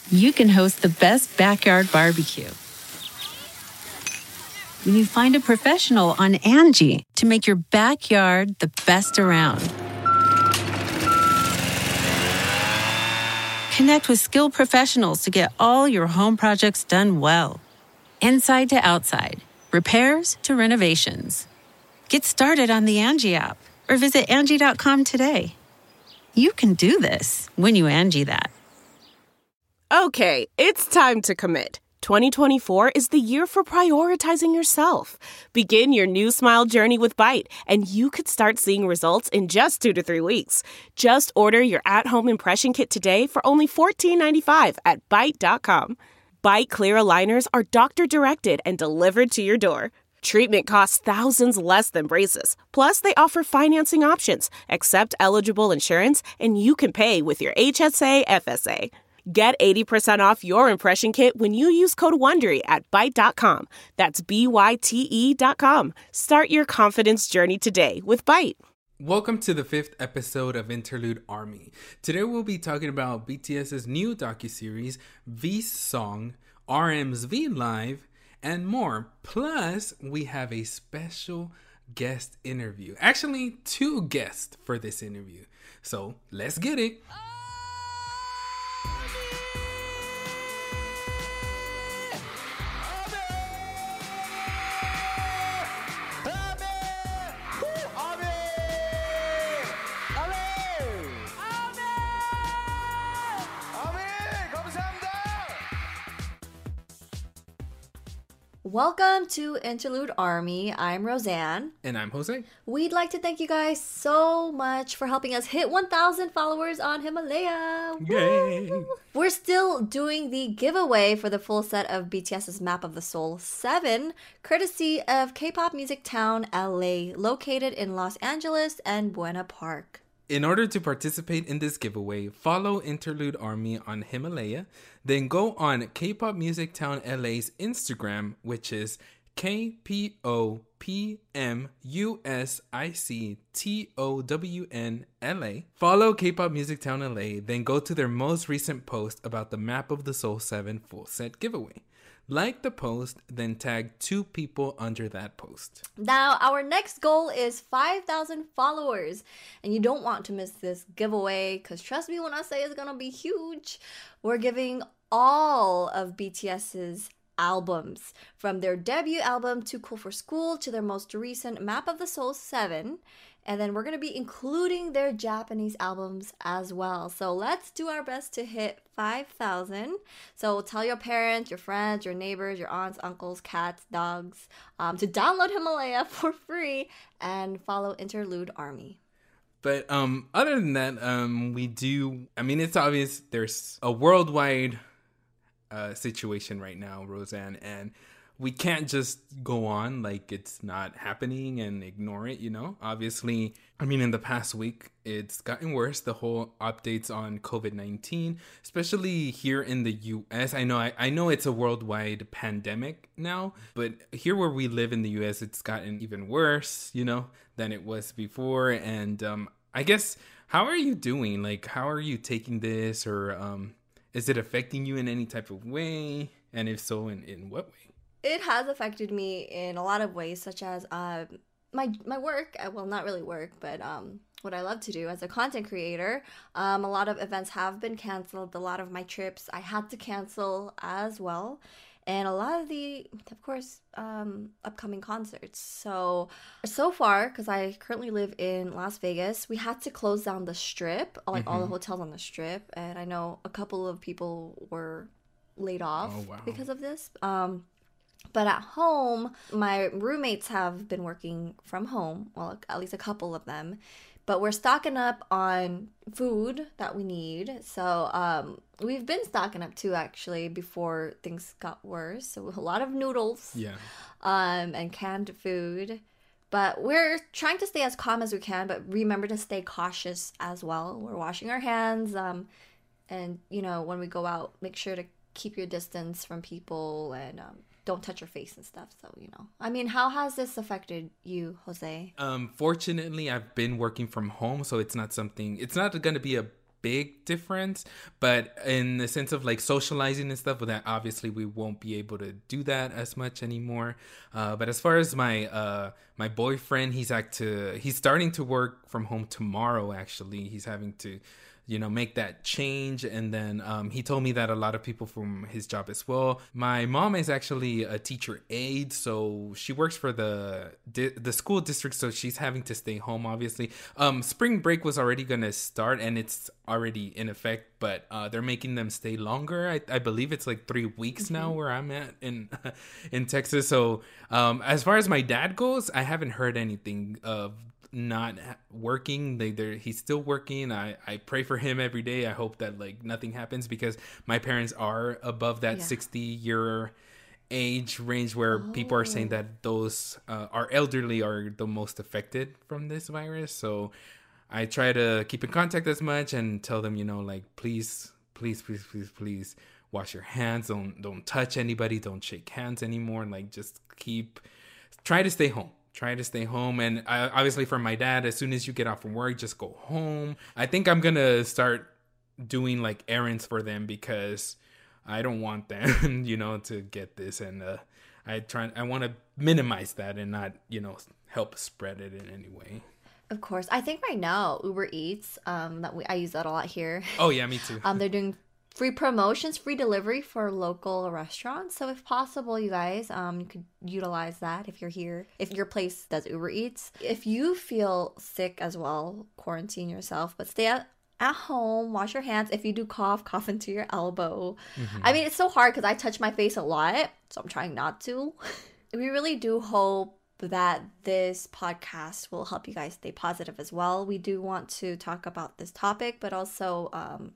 you can host the best backyard barbecue. When you find a professional on Angie to make your backyard the best around. Connect with skilled professionals to get all your home projects done well. Inside to outside, repairs to renovations. Get started on the Angie app or visit Angie.com today. You can do this when you Angie that. Okay, it's time to commit. 2024 is the year for prioritizing yourself. Begin your new smile journey with Byte, and you could start seeing results in just 2 to 3 weeks. Just order your at-home impression kit today for only $14.95 at Byte.com. Byte Clear aligners are doctor-directed and delivered to your door. Treatment costs thousands less than braces. Plus, they offer financing options, accept eligible insurance, and you can pay with your HSA FSA. Get 80% off your impression kit when you use code WONDERY at Byte.com. That's BYTE.com. Start your confidence journey today with Byte. Welcome to the 5th episode of Interlude Army. Today we'll be talking about BTS's new docuseries, V's Song, RM's V Live, and more. Plus, we have a special guest interview. Actually, 2 guests for this interview. So, let's get it. Welcome to Interlude Army. I'm Roseanne. And I'm Jose. We'd like to thank you guys so much for helping us hit 1,000 followers on Himalaya. Yay! Woo! We're still doing the giveaway for the full set of BTS's Map of the Soul 7, courtesy of K-pop Music Town, LA, located in Los Angeles and Buena Park. In order to participate in this giveaway, follow Interlude Army on Himalaya, then go on K-pop Music Town LA's Instagram, which is KPOPMUSICTOWNLA. Follow K-pop Music Town LA, then go to their most recent post about the Map of the Soul 7 full set giveaway. Like the post, then tag 2 people under that post. Now, our next goal is 5,000 followers. And you don't want to miss this giveaway, because trust me when I say it's going to be huge. We're giving all of BTS's albums, from their debut album, Too Cool for School, to their most recent Map of the Soul 7. And then we're going to be including their Japanese albums as well. So let's do our best to hit 5,000. So tell your parents, your friends, your neighbors, your aunts, uncles, cats, dogs, to download Himalaya for free and follow Interlude Army. But other than that, it's obvious there's a worldwide situation right now, Roseanne, and we can't just go on like it's not happening and ignore it, you know? Obviously, in the past week, it's gotten worse, the whole updates on COVID-19, especially here in the U.S. I know it's a worldwide pandemic now, but here where we live in the U.S., it's gotten even worse, than it was before. And I guess, how are you doing? Like, how are you taking this? Or is it affecting you in any type of way? And if so, in what way? It has affected me in a lot of ways, such as my work. Well, not really work, but what I love to do as a content creator. A lot of events have been canceled. A lot of my trips I had to cancel as well. And a lot of the, of course, upcoming concerts. So far, because I currently live in Las Vegas, we had to close down the Strip, like all the hotels on the Strip. And I know a couple of people were laid off because of this. But at home, my roommates have been working from home, well, at least a couple of them. But we're stocking up on food that we need. So we've been stocking up too, actually, before things got worse. So a lot of noodles and canned food. But we're trying to stay as calm as we can, but remember to stay cautious as well. We're washing our hands. And, when we go out, make sure to keep your distance from people and don't touch your face and stuff. So, how has this affected you, Jose? Fortunately, I've been working from home, so it's not going to be a big difference, but in the sense of like socializing and stuff, with that obviously we won't be able to do that as much anymore. But as far as my my boyfriend, he's starting to work from home tomorrow. Actually, he's having to make that change. And then he told me that a lot of people from his job as well. My mom is actually a teacher aide, so she works for the school district, so she's having to stay home, obviously. Spring break was already going to start, and it's already in effect, but they're making them stay longer. I believe it's like 3 weeks now where I'm at in Texas. So as far as my dad goes, I haven't heard anything of not working. He's still working. I pray for him every day. I hope that like nothing happens, because my parents are above that 60-year age range where people are saying that those our elderly are the most affected from this virus. So I try to keep in contact as much and tell them, like, please wash your hands. Don't touch anybody. Don't shake hands anymore. Like, just try to stay home. Try to stay home. And obviously for my dad, as soon as you get off from work, just go home. I think I'm going to start doing like errands for them, because I don't want them, to get this. And I want to minimize that and not, help spread it in any way. Of course. I think right now Uber Eats, I use that a lot here. Oh yeah, me too. They're doing free promotions, free delivery for local restaurants. So if possible, you guys, you could utilize that if you're here. If your place does Uber Eats. If you feel sick as well, quarantine yourself, but stay at home, wash your hands. If you do cough into your elbow. I mean, it's so hard because I touch my face a lot, so I'm trying not to. We really do hope that this podcast will help you guys stay positive as well. We do want to talk about this topic, but also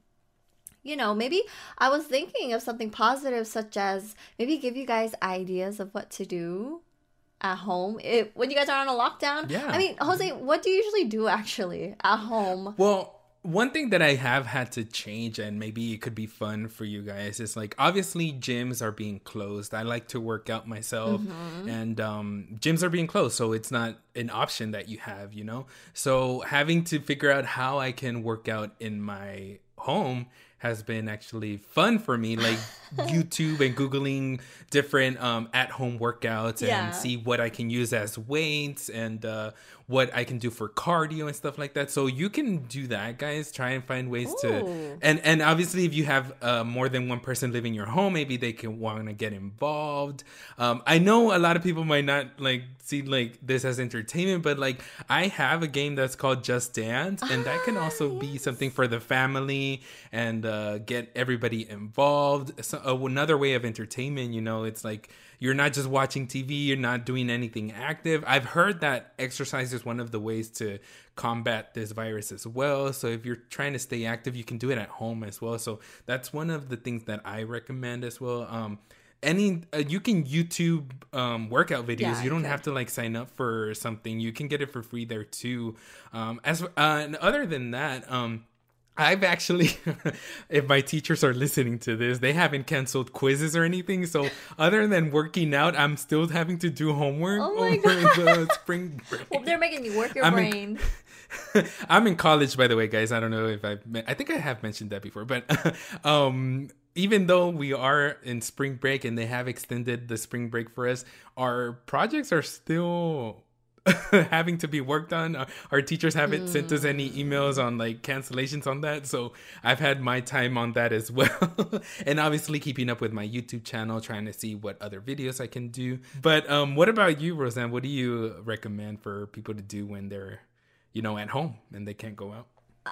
maybe I was thinking of something positive, such as maybe give you guys ideas of what to do at home when you guys are on a lockdown. Yeah. I mean, Jose, what do you usually do actually at home? Well, one thing that I have had to change, and maybe it could be fun for you guys, is like, obviously gyms are being closed. I like to work out myself, and gyms are being closed, so it's not an option that you have, So having to figure out how I can work out in my home has been actually fun for me, like YouTube and Googling different at-home workouts and see what I can use as weights and what I can do for cardio and stuff like that. So you can do that, guys. Try and find ways to, and obviously if you have more than one person living in your home, maybe they can want to get involved. I know a lot of people might not like see like this as entertainment, but like I have a game that's called Just Dance, and that can also be something for the family and get everybody involved. So, another way of entertainment, it's like you're not just watching TV, you're not doing anything active. I've heard that exercise is one of the ways to combat this virus as well. So if you're trying to stay active, you can do it at home as well. So that's one of the things that I recommend as well. You can YouTube workout videos. Yeah, you don't have to like sign up for something. You can get it for free there too. And other than that, I've actually, if my teachers are listening to this, they haven't canceled quizzes or anything. So other than working out, I'm still having to do homework over the spring break. Well, they're making you work your brain. I'm in college, by the way, guys. I don't know if I think I have mentioned that before, but even though we are in spring break and they have extended the spring break for us, our projects are still having to be worked on. Our teachers haven't sent us any emails on like cancellations on that, so I've had my time on that as well. And obviously keeping up with my YouTube channel, trying to see what other videos I can do. But what about you, Roseanne? What do you recommend for people to do when they're at home and they can't go out?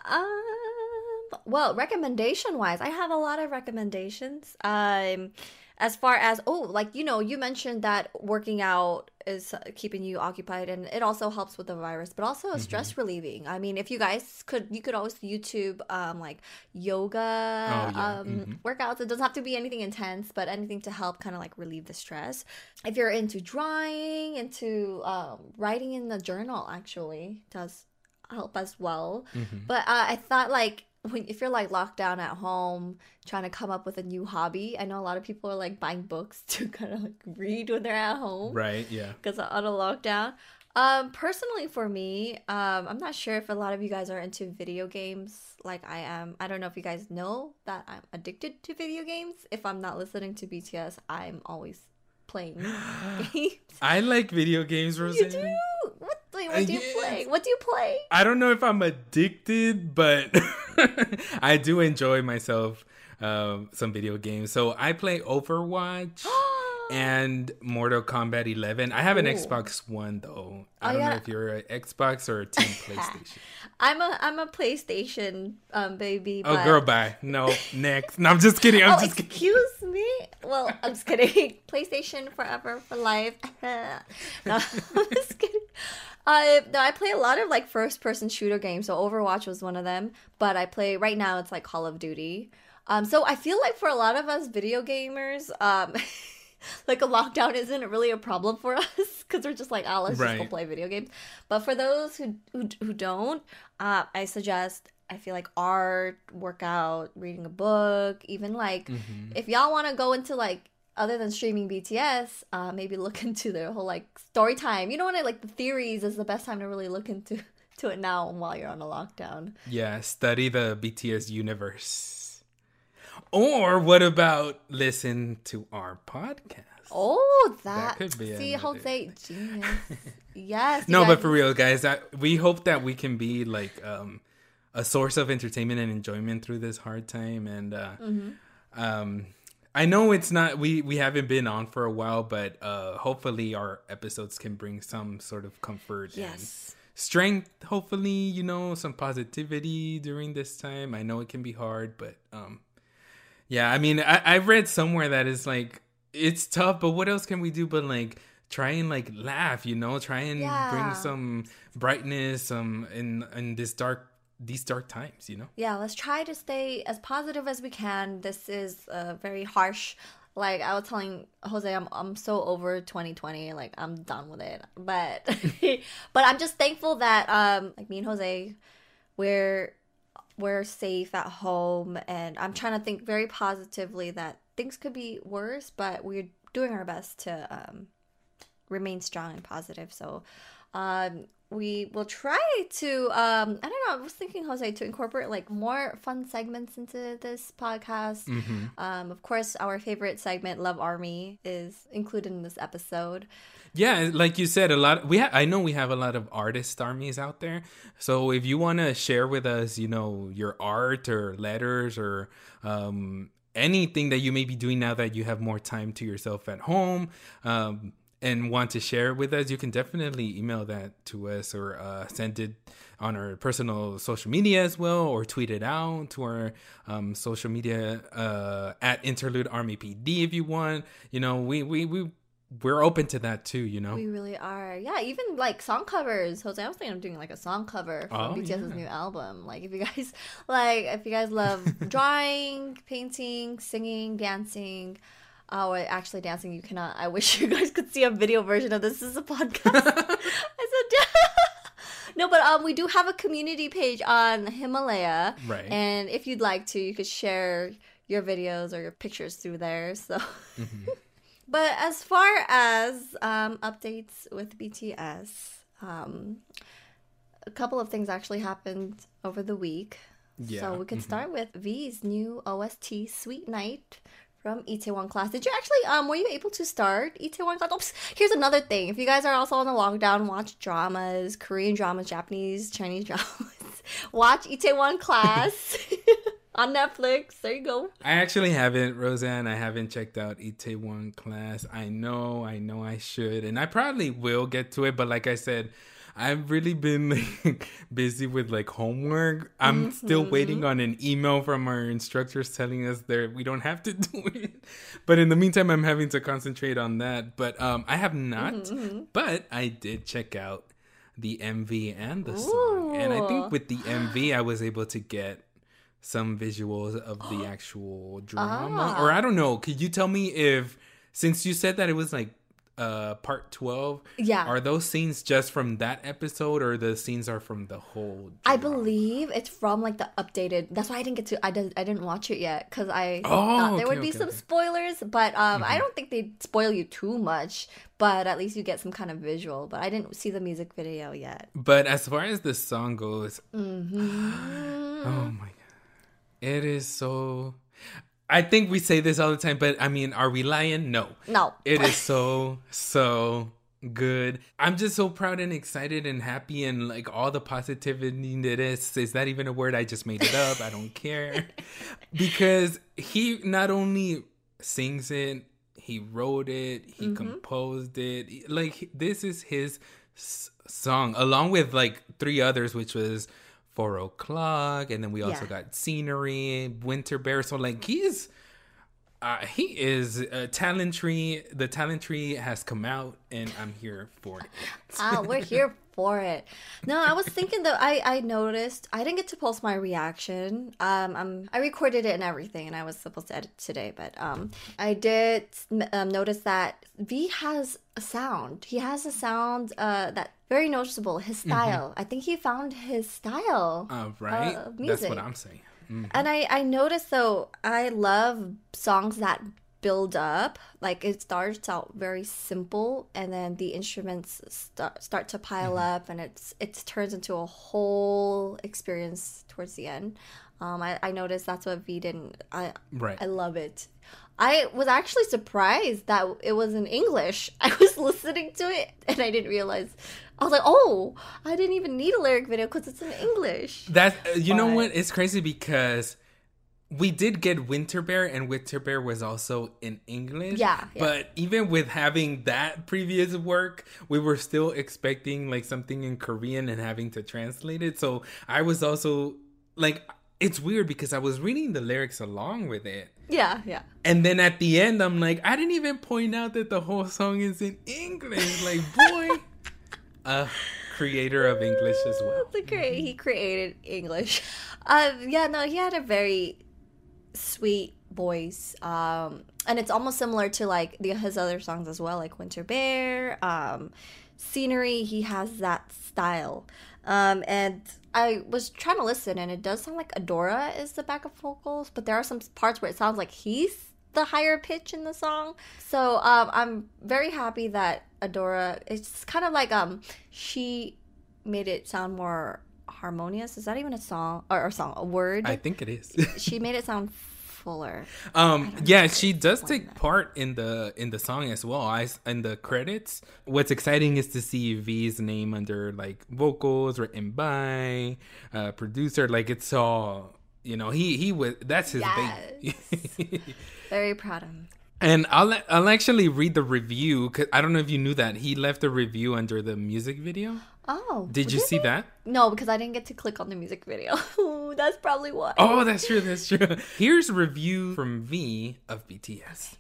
Well, recommendation wise, I have a lot of recommendations. As far as, you mentioned that working out is keeping you occupied, and it also helps with the virus, but also stress relieving. I mean, if you guys you could always YouTube like yoga workouts. It doesn't have to be anything intense, but anything to help kind of like relieve the stress. If you're into drawing, into writing in the journal, actually does help as well. But I thought like, if you're like locked down at home trying to come up with a new hobby, I know a lot of people are like buying books to kind of like read when they're at home, right? Yeah, because on a lockdown. Personally for me, I'm not sure if a lot of you guys are into video games like I am. I don't know if you guys know that I'm addicted to video games. If I'm not listening to BTS, I'm always playing games. I like video games, Roseanne. You do? What do you play? What do you play? I don't know if I'm addicted, but I do enjoy myself some video games. So I play Overwatch and Mortal Kombat 11. I have an Xbox One though. I don't know if you're an Xbox or a Team PlayStation. I'm a PlayStation baby. Oh, but... girl, bye. No, next. No, I'm just kidding. I'm just kidding. Excuse me. Well, I'm just kidding. PlayStation forever for life. No, I'm just kidding. No, I play a lot of like first-person shooter games. So Overwatch was one of them. But I play right now. It's like Call of Duty. So I feel like for a lot of us video gamers, like a lockdown isn't really a problem for us because we're just like, oh, let's just go play video games. But for those who don't, I suggest, I feel like art, workout, reading a book, even like if y'all want to go into like other than streaming BTS, maybe look into their whole like story time. You know what? Like the theories is the best time to really look into it now while you're on a lockdown. Yeah, study the BTS universe. Or what about listen to our podcast? Oh, that could be. See, Jose, genius. Yes. No, but for real, guys, we hope that we can be like a source of entertainment and enjoyment through this hard time. And I know it's not. We haven't been on for a while, but hopefully our episodes can bring some sort of comfort. And strength. Hopefully, some positivity during this time. I know it can be hard, but yeah, I mean, I read somewhere that is like, it's tough, but what else can we do but like try and like laugh, try and bring some brightness in these dark times, Yeah, let's try to stay as positive as we can. This is very harsh. Like I was telling Jose, I'm so over 2020. Like I'm done with it. But but I'm just thankful that like me and Jose, we're safe at home, and I'm trying to think very positively that things could be worse, but we're doing our best to remain strong and positive. So we will try to I don't know, I was thinking, Jose, to incorporate like more fun segments into this podcast. Of course, our favorite segment, Love Army, is included in this episode. Yeah, like you said, I know we have a lot of artist armies out there. So if you want to share with us, your art or letters or anything that you may be doing now that you have more time to yourself at home, and want to share it with us, you can definitely email that to us or send it on our personal social media as well, or tweet it out to our social media at Interlude Army PD if you want. We're open to that too, We really are. Yeah, even like song covers. Jose, I was thinking of doing like a song cover for BTS's new album. Like if you guys love drawing, painting, singing, dancing, or actually dancing, you cannot. I wish you guys could see a video version of this. This is a podcast. I said no, but we do have a community page on Himalaya. Right. And if you'd like to, you could share your videos or your pictures through there. So But as far as updates with BTS, a couple of things actually happened over the week. Yeah. So we could start with V's new OST, Sweet Night, from Itaewon Class. Did you actually, were you able to start Itaewon Class? Oops, here's another thing. If you guys are also on the lockdown, watch dramas, Korean dramas, Japanese, Chinese dramas. Watch Itaewon Class. On Netflix. There you go. I actually haven't, Roseanne. I haven't checked out Itaewon Class. I know I should. And I probably will get to it. But like I said, I've really been busy with like homework. I'm still waiting on an email from our instructors telling us that we don't have to do it. But in the meantime, I'm having to concentrate on that. But I have not. But I did check out the MV and the song. And I think with the MV, I was able to get some visuals of the actual drama. Or I don't know. Could you tell me if, since you said that it was like part 12. Yeah. Are those scenes just from that episode, or the scenes are from the whole I drama? believe it's from like the updated. That's why I didn't get to. I didn't watch it yet because I thought there would be some spoilers. But I don't think they'd spoil you too much. But at least you get some kind of visual. But I didn't see the music video yet. But as far as the song goes, Mm-hmm. oh my god, it is so. I think we say this all the time, but I mean, are we lying? No. No. It is so good. I'm just so proud and excited and happy, and like all the positivity that is that even a word? I just made it up. I don't care. Because he not only sings it, he wrote it, he composed it. Like, this is his song, along with like 3 others, which was 4 O'Clock, and then we also got Scenery, Winter Bear. So like he is talent tree. The talent tree has come out, and I'm here for it. We're here for it. No, I was thinking though. I noticed I didn't get to post my reaction. I recorded it and everything, and I was supposed to edit today, but I did notice that V has a sound. He has a sound that very noticeable. His style. I think he found his style. Right. Music. That's what I'm saying. And I noticed though, I love songs that build up. Like, it starts out very simple, and then the instruments start to pile up, and it turns into a whole experience towards the end. I noticed that's what V didn't. I love it. I was actually surprised that it was in English. I was listening to it and I didn't realize. I was like, oh, I didn't even need a lyric video because it's in English. That you know what? It's crazy because we did get Winter Bear, and Winter Bear was also in English. Yeah. But even with having that previous work, we were still expecting like something in Korean and having to translate it. So I was also like, it's weird because I was reading the lyrics along with it. Yeah. And then at the end, I'm like, I didn't even point out that the whole song is in English. Like, boy, creator of English as well. He created English. He had a very sweet voice. And it's almost similar to like his other songs as well, like Winter Bear, Scenery. He has that style. And I was trying to listen, and it does sound like Adora is the backup vocals, but there are some parts where it sounds like he's the higher pitch in the song. So I'm very happy that Adora, it's kind of like she made it sound more harmonious. Is that even a song or a word? I think it is. She made it sound fuller. She does take part in the song as well. In the credits, what's exciting is to see V's name under like vocals written by producer. Like, it's all, you know, he was, that's his baby. Very proud of him. And I'll actually read the review, because I don't know if you knew that he left a review under the music video. Oh, did you see that? No, because I didn't get to click on the music video. That's probably why. Oh, that's true. Here's a review from V of BTS.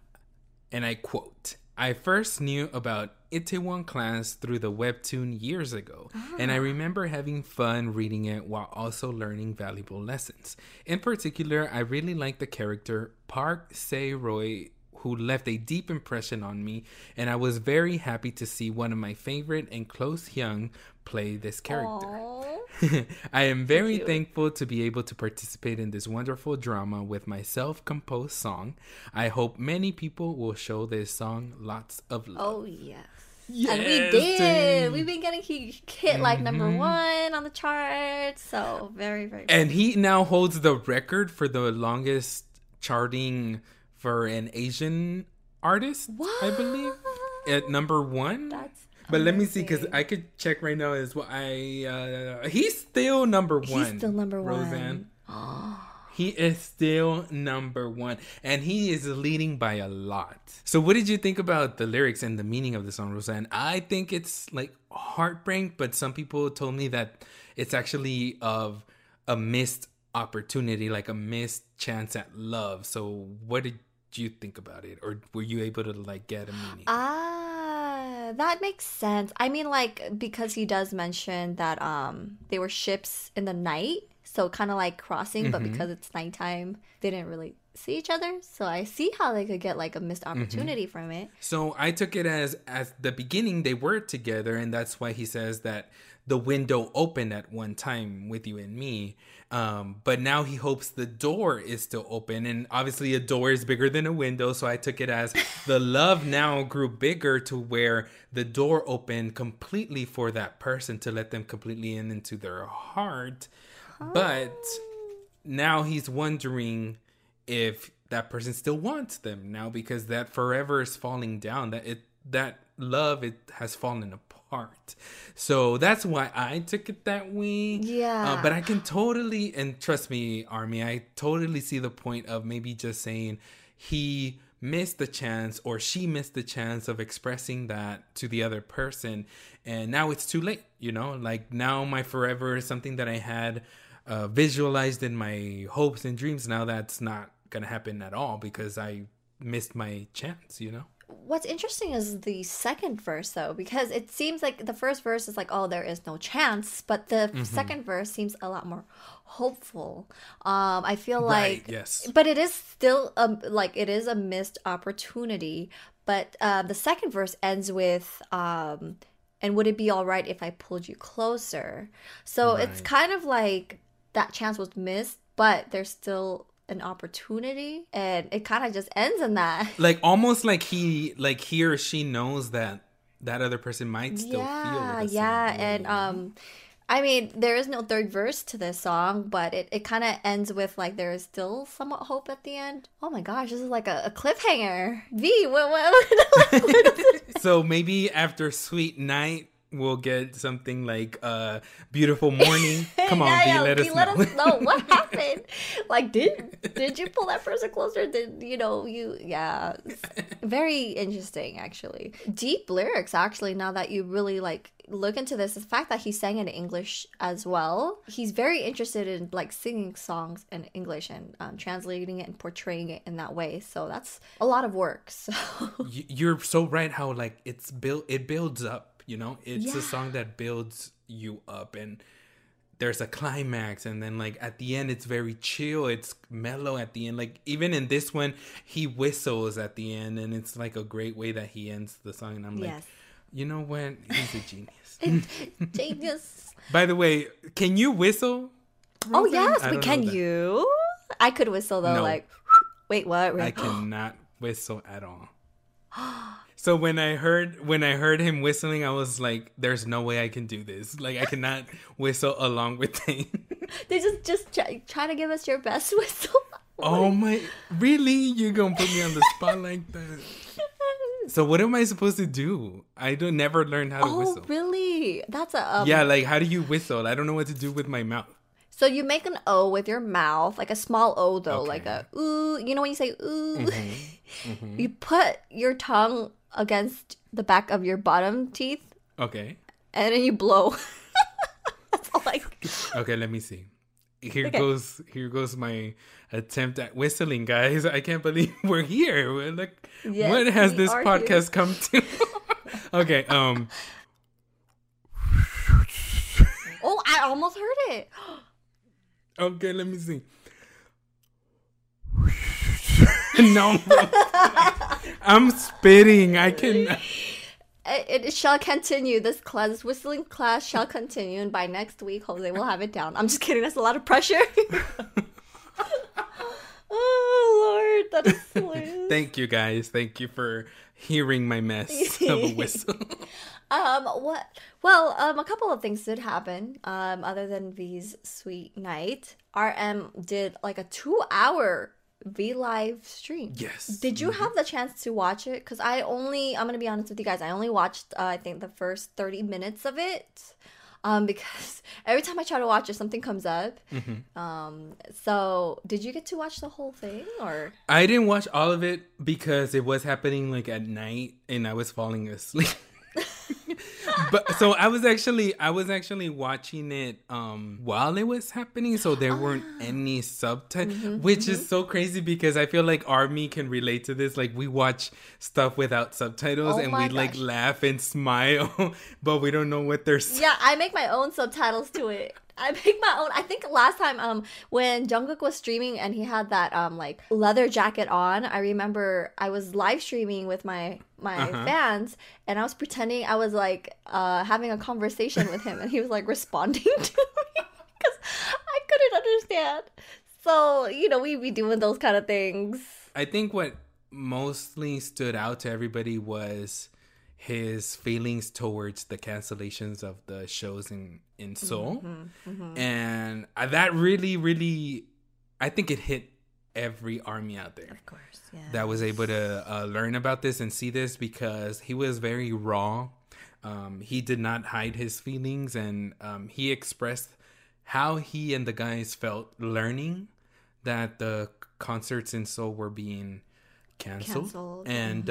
And I quote, "I first knew about Itaewon Class through the webtoon years ago, and I remember having fun reading it while also learning valuable lessons. In particular, I really liked the character Park Se-roy, who left a deep impression on me, and I was very happy to see one of my favorite and close Hyung play this character. I am very thankful to be able to participate in this wonderful drama with my self-composed song. I hope many people will show this song lots of love." Oh, yes. Yes, and we did. We've been getting hit like number 1 on the charts. So very, very cool. And he now holds the record for the longest charting for an Asian artist, I believe, at number 1. That's but amazing. Let me see, because I could check right now as well. He's still number 1. He's still number 1. Roseanne. He is still number 1, and he is leading by a lot. So what did you think about the lyrics and the meaning of the song, Roseanne? I think it's like heartbreak, but some people told me that it's actually of a missed opportunity, like a missed chance at love. So what did you think about it? Or were you able to like get a meaning? That makes sense. I mean, like, because he does mention that they were ships in the night, so kind of like crossing, but because it's nighttime, they didn't really see each other. So I see how they could get like a missed opportunity from it. So I took it as the beginning they were together, and that's why he says that the window opened at one time with you and me. But now he hopes the door is still open, and obviously a door is bigger than a window. So I took it as the love now grew bigger to where the door opened completely for that person to let them completely into their heart. But now he's wondering if that person still wants them now, because that forever is falling down, that love, it has fallen apart. So that's why I took it that way. Yeah. But I can totally, and trust me, Army, I totally see the point of maybe just saying he missed the chance, or she missed the chance of expressing that to the other person, and now it's too late, like now my forever is something that I had visualized in my hopes and dreams. Now that's not gonna happen at all because I missed my chance. What's interesting is the second verse, though, because it seems like the first verse is like, oh, there is no chance, but the second verse seems a lot more hopeful. I feel like, yes, but it is still like it is a missed opportunity. But the second verse ends with and would it be all right if I pulled you closer? So it's kind of like that chance was missed, but there's still an opportunity, and it kind of just ends in that. Like almost like he or she knows that other person might still feel the same way. And I mean, there is no third verse to this song, but it kind of ends with like there is still somewhat hope at the end. Oh my gosh, this is like a cliffhanger. V, what So maybe after Sweet Night, we'll get something like Beautiful Morning. Come on, V, let us know what happened. Like, did you pull that person closer? Did very interesting, actually. Deep lyrics, actually, now that you really like look into this. The fact that he sang in English as well. He's very interested in like singing songs in English and translating it and portraying it in that way. So that's a lot of work. So you're so right how like it builds up. It's a song that builds you up, and there's a climax, and then like at the end it's very chill, it's mellow at the end. Like even in this one he whistles at the end, and it's like a great way that he ends the song, and I'm like, you know what, he's a genius. Genius. By the way, can you whistle, Rosen? Oh yes, but can you? I could whistle though. No. Like wait, what? I cannot whistle at all. So when I heard him whistling, I was like, "There's no way I can do this. Like, I cannot whistle along with him." They just try to give us your best whistle. Oh my! Really? You're gonna put me on the spot like that? So what am I supposed to do? I never learned how to whistle. Oh really? That's a yeah. Like, how do you whistle? I don't know what to do with my mouth. So you make an O with your mouth, like a small O though, like a ooh. You know when you say ooh, you put your tongue against the back of your bottom teeth. Okay. And then you blow. That's all Okay, let me see. Here goes my attempt at whistling, guys. I can't believe we're here. We're like, what has this podcast come to? Okay, Oh, I almost heard it. Okay, let me see. No. I'm spitting. I can. It shall continue. This whistling class shall continue, and by next week, Jose will have it down. I'm just kidding. That's a lot of pressure. Oh Lord, that is hilarious. Thank you, guys. Thank you for hearing my mess of a whistle. What? Well, a couple of things did happen. Other than V's Sweet Night, RM did like a 2-hour V live stream. Yes. Did you have the chance to watch it? Because I'm gonna be honest with you guys, I only watched I think the first 30 minutes of it. Because every time I try to watch it, something comes up. So did you get to watch the whole thing, or? I didn't watch all of it because it was happening like at night and I was falling asleep. But so I was actually watching it while it was happening, so there weren't any subtitles, which is so crazy because I feel like Army can relate to this. Like we watch stuff without subtitles and we like laugh and smile, but we don't know what they're saying. Yeah, I make my own subtitles to it. I make my own. I think last time when Jungkook was streaming and he had that like leather jacket on, I remember I was live streaming with my fans, and I was pretending I was like having a conversation with him, and he was like responding to me because I couldn't understand. So, you know, we be doing those kind of things. I think what mostly stood out to everybody was his feelings towards the cancellations of the shows in Seoul. And that really, I think it hit every ARMY out there. Of course, yeah. That was able to learn about this and see this, because he was very raw. He did not hide his feelings, and he expressed how he and the guys felt learning that the concerts in Seoul were being canceled. And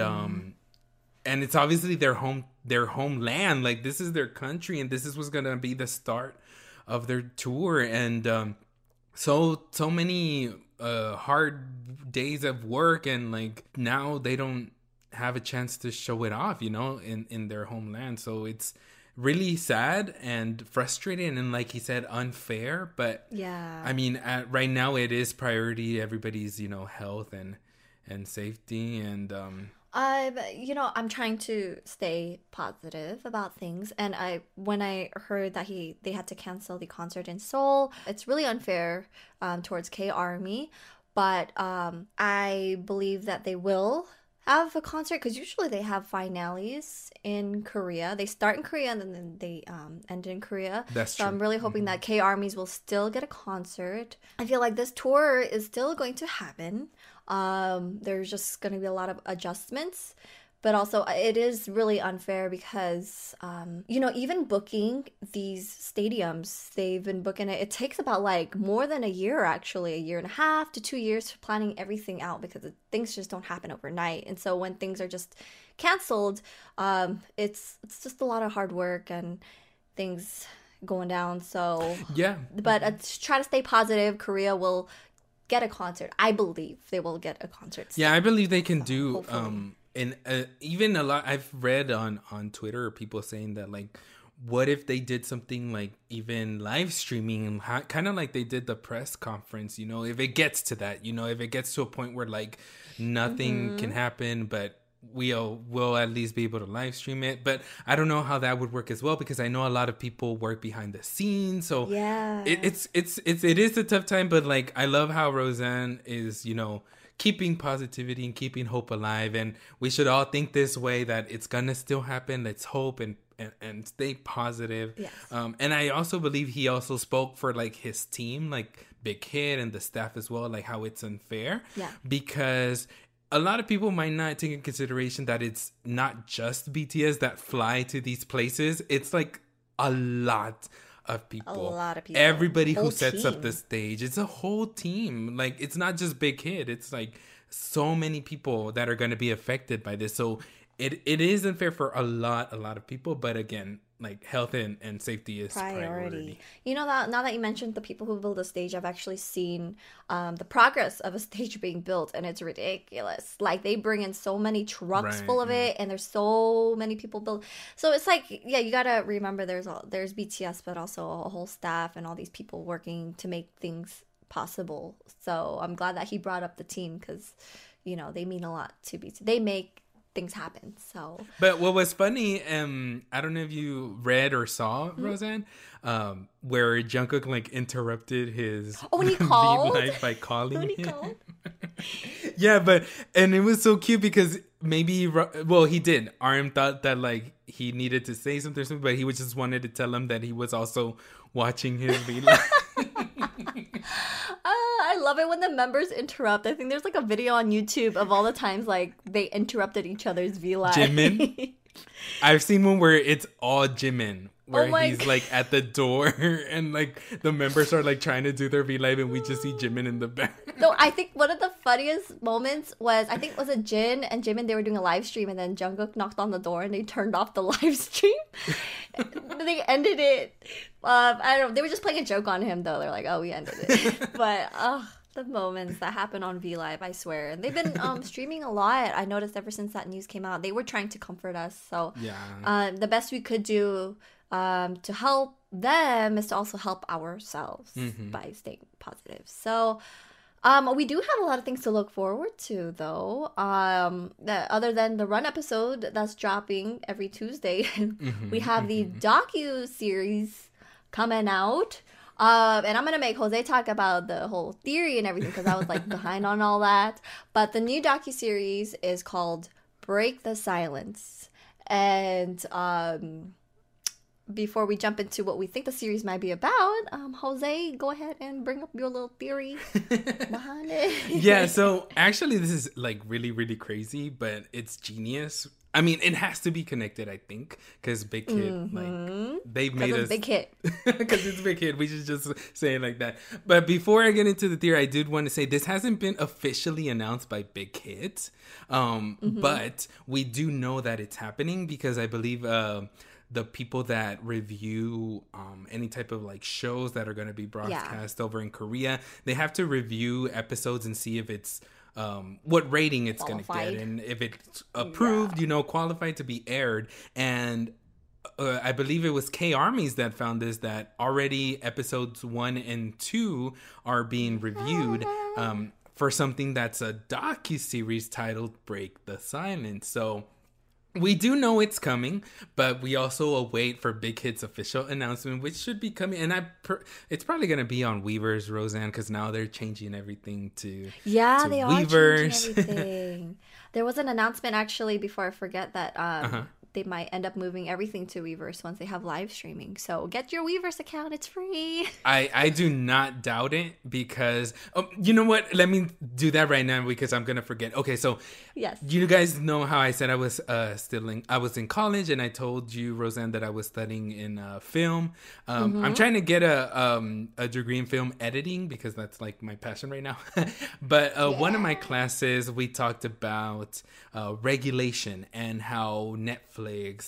and it's obviously their homeland. Like, this is their country, and this is what's gonna be the start of their tour. And so many hard days of work, and like now they don't have a chance to show it off, you know, in their homeland. So it's really sad and frustrating, and like he said, unfair. But yeah, I mean, right now it is priority, everybody's, you know, health and safety. And you know, I'm trying to stay positive about things, and when I heard that they had to cancel the concert in Seoul, it's really unfair towards K-ARMY, but I believe that they will have a concert, because usually they have finales in Korea. They start in Korea and then they end in Korea. That's true. So I'm really hoping that K-ARMYs will still get a concert. I feel like this tour is still going to happen. There's just going to be a lot of adjustments, but also it is really unfair because, you know, even booking these stadiums, they've been booking it. It takes about like more than a year, actually, 1.5 to 2 years for planning everything out, because things just don't happen overnight. And so when things are just canceled, it's just a lot of hard work and things going down. So yeah, but try to stay positive. Korea will get a concert. I believe they will get a concert. Yeah, I believe they can do. Hopefully. And even a lot, I've read on Twitter, people saying that, like, what if they did something like even live streaming, kind of like they did the press conference, you know, if it gets to that, you know, if it gets to a point where like nothing can happen, but we'll at least be able to live stream it. But I don't know how that would work as well, because I know a lot of people work behind the scenes. So yeah, it is a tough time, but like, I love how Roseanne is, you know, keeping positivity and keeping hope alive. And we should all think this way, that it's gonna still happen. Let's hope and stay positive. Yes. And I also believe he also spoke for like his team, like Big Hit and the staff as well, like how it's unfair. Yeah. Because a lot of people might not take in consideration that it's not just BTS that fly to these places. It's like a lot of people. A lot of people. Everybody Whole who sets team. up the stage. It's a whole team. Like, it's not just Big Hit. It's like so many people that are going to be affected by this. So it is unfair for a lot of people. But again, like, health and safety is priority. You know, that now that you mentioned the people who build a stage, I've actually seen the progress of a stage being built, and it's ridiculous. Like, they bring in so many trucks full of it, and there's so many people build. So it's like, yeah, you gotta remember there's BTS, but also a whole staff and all these people working to make things possible. So I'm glad that he brought up the team, because, you know, they mean a lot to BTS. They make things happen. So, but what was funny, I don't know if you read or saw, Roseanne, where Jungkook like interrupted his when he called V-Live by calling when he him. called. Yeah, and it was so cute because maybe, well, he did. RM thought that like he needed to say something, but he just wanted to tell him that he was also watching his V-Live. I love it when the members interrupt. I think there's like a video on YouTube of all the times like they interrupted each other's V-Live. Jimin? I've seen one where it's all Jimin, where he's like at the door and like the members are like trying to do their V-Live and we just see Jimin in the back. No, I think one of the funniest moments was, was it Jin and Jimin, they were doing a live stream, and then Jungkook knocked on the door and they turned off the live stream. They ended it. I don't know. They were just playing a joke on him though. They're like, oh, we ended it. But the moments that happen on V-Live, I swear. And they've been streaming a lot. I noticed ever since that news came out. They were trying to comfort us. So yeah, the best we could do to help them is to also help ourselves by staying positive. So we do have a lot of things to look forward to, though. Other than the Run episode that's dropping every Tuesday, we have the docu-series coming out. And I'm going to make Jose talk about the whole theory and everything because I was like behind on all that. But the new docu-series is called Break the Silence. And before we jump into what we think the series might be about, Jose, go ahead and bring up your little theory behind it. Yeah, so actually this is like really, really crazy, but it's genius. I mean, it has to be connected, I think, because Big Hit, like, they made us... Big Hit. Because it's Big Hit. We should just say it like that. But before I get into the theory, I did want to say this hasn't been officially announced by Big Hit. But we do know that it's happening because I believe the people that review any type of like shows that are going to be broadcast over in Korea, they have to review episodes and see if it's... what rating it's going to get and if it's approved, qualified to be aired. And I believe it was K-Armies that found this, that already episodes 1 and 2 are being reviewed for something that's a docu-series titled Break the Silence. So we do know it's coming, but we also await for Big Hit's official announcement, which should be coming. And it's probably going to be on Weverse, Roseanne, because now they're changing everything to they Weverse. Are changing everything. There was an announcement, actually, before I forget, that they might end up moving everything to Weverse once they have live streaming. So get your Weverse account. It's free. I do not doubt it because, you know what? Let me do that right now because I'm going to forget. Okay, so yes, you guys know how I said I was I was in college and I told you, Roseanne, that I was studying in film. I'm trying to get a degree in film editing because that's like my passion right now. But one of my classes, we talked about regulation and how Netflix,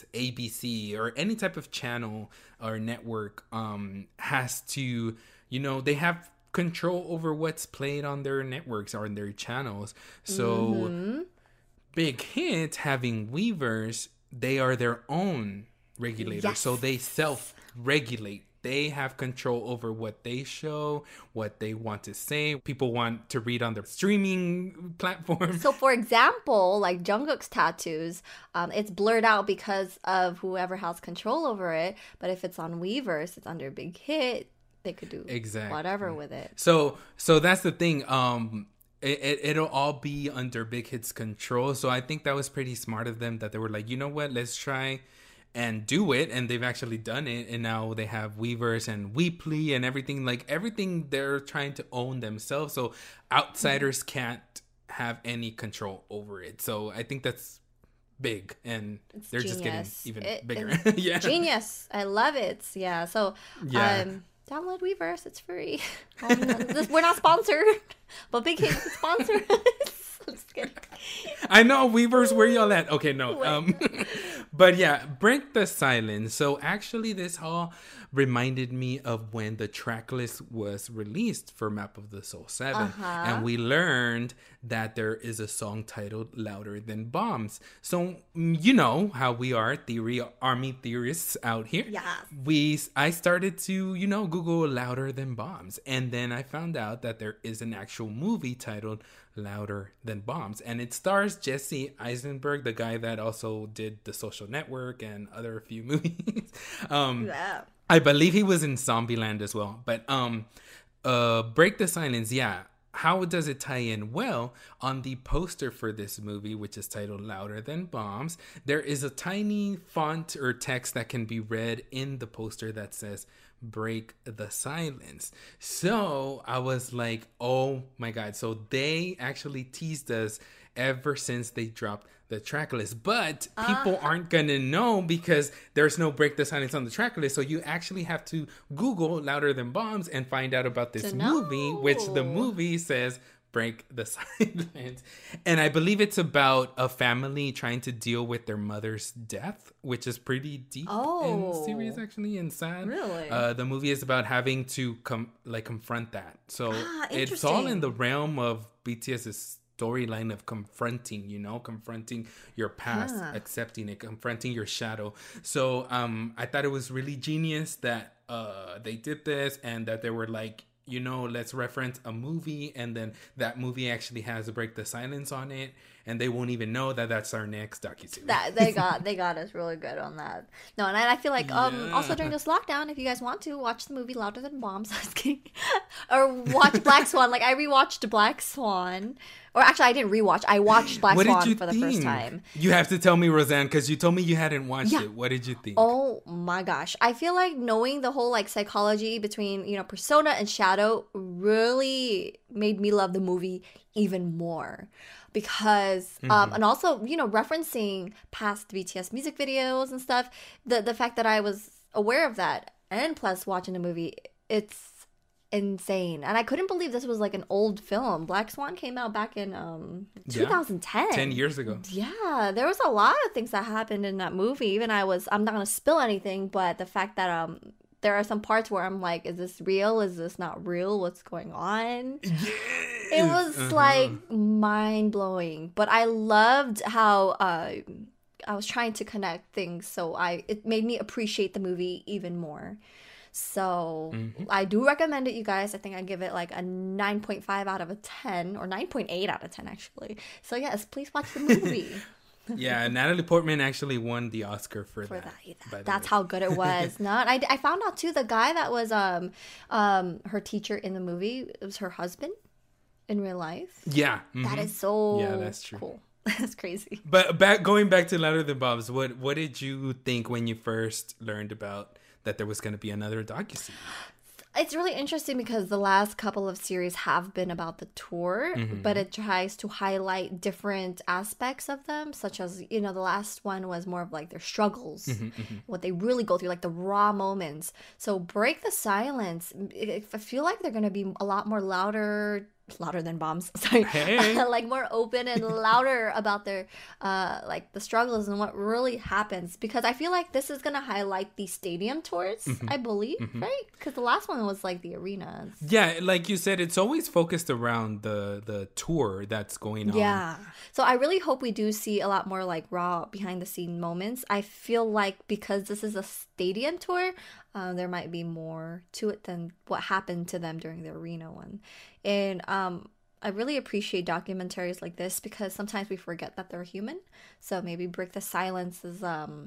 ABC, or any type of channel or network has to, they have control over what's played on their networks or on their channels. So Big Hit having Weverse, they are their own regulators. Yes. So they self-regulate. They have control over what they show, what they want to say. People want to read on their streaming platform. So, for example, like Jungkook's tattoos, it's blurred out because of whoever has control over it. But if it's on Weverse, it's under Big Hit. They could do whatever with it. So that's the thing. It'll all be under Big Hit's control. So I think that was pretty smart of them that they were like, you know what, let's try and do it. And they've actually done it. And now they have Weverse and Weebly and everything. Like everything they're trying to own themselves. So outsiders can't have any control over it. So I think that's big. And they're genius. Just getting even bigger. Yeah. Genius. I love it. Yeah. So download Weverse. It's free. We're not sponsored, but Big Hit sponsor us. I'm just kidding. I know, Weverse, where y'all at? Okay, no. But yeah, Break the Silence. So actually this all reminded me of when the track list was released for Map of the Soul 7. And we learned that there is a song titled Louder Than Bombs. So you know how we are, army theorists out here. Yeah. I started to, Google Louder Than Bombs. And then I found out that there is an actual movie titled Louder Than Bombs. And it stars Jesse Eisenberg, the guy that also did The Social Network and other few movies. I believe he was in Zombieland as well. But Break the Silence, yeah. How does it tie in? Well, on the poster for this movie, which is titled Louder Than Bombs, there is a tiny font or text that can be read in the poster that says Break the Silence. So I was like, oh my God. So they actually teased us ever since they dropped the track list. But people aren't going to know because there's no Break the Silence on the track list. So you actually have to Google Louder Than Bombs and find out about this movie, which the movie says Break the Silence. And I believe it's about a family trying to deal with their mother's death, which is pretty deep and serious, actually, and sad. Really? The movie is about having to confront that. So it's all in the realm of BTS's storyline of confronting your past, accepting it, confronting your shadow. So I thought it was really genius that they did this, and that they were like, let's reference a movie, and then that movie actually has Break the Silence on it, and they won't even know that that's our next docuseries. That they got us really good on that. No, and I feel like also during this lockdown, if you guys want to watch the movie Louder Than Bombs, I was kidding, or watch Black Swan. Like, I rewatched Black Swan. Or actually, I didn't rewatch. I watched Black Swan for the first time. You have to tell me, Roseanne, because you told me you hadn't watched it. What did you think? Oh my gosh. I feel like knowing the whole like psychology between, persona and shadow really made me love the movie even more. Because, and also, referencing past BTS music videos and stuff, the fact that I was aware of that, and plus watching the movie, it's insane. And I couldn't believe this was like an old film. Black Swan came out back in 2010. 10 years ago. Yeah, there was a lot of things that happened in that movie. Even I'm not going to spill anything, but the fact that there are some parts where I'm like, is this real? Is this not real? What's going on? Yes! It was like mind-blowing. But I loved how I was trying to connect things, so it made me appreciate the movie even more. So I do recommend it, you guys. I think I give it like a 9.5 out of a 10, or 9.8 out of 10 actually. So yes, please watch the movie. Yeah, Natalie Portman actually won the Oscar for that. That's how good it was. I found out too, the guy that was her teacher in the movie, it was her husband in real life. Yeah. That is so that's true. Cool. That's crazy. But going back to Louder Than Bombs, what did you think when you first learned about that there was going to be another docuseries? It's really interesting because the last couple of series have been about the tour, but it tries to highlight different aspects of them, such as, the last one was more of like their struggles, what they really go through, like the raw moments. So Break the Silence, I feel like they're going to be a lot more louder than bombs. Sorry. Hey. Like more open and louder about their like the struggles and what really happens, because I feel like this is gonna highlight the stadium tours, I believe, right? Because the last one was like the arenas. Yeah, like you said, it's always focused around the tour that's going on. Yeah. So I really hope we do see a lot more like raw behind the scene moments. I feel like because this is a stadium tour, there might be more to it than what happened to them during the arena one. And I really appreciate documentaries like this because sometimes we forget that they're human. So maybe Break the Silence is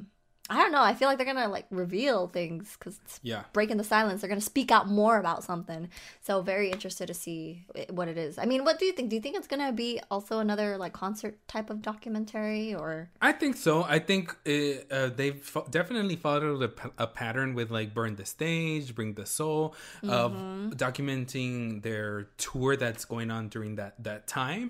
I don't know. I feel like they're gonna like reveal things because breaking the silence. They're gonna speak out more about something. So very interested to see what it is. I mean, what do you think? Do you think it's gonna be also another like concert type of documentary, or? I think so. I think they've definitely followed a pattern with like Burn the Stage, Bring the Soul, of documenting their tour that's going on during that time.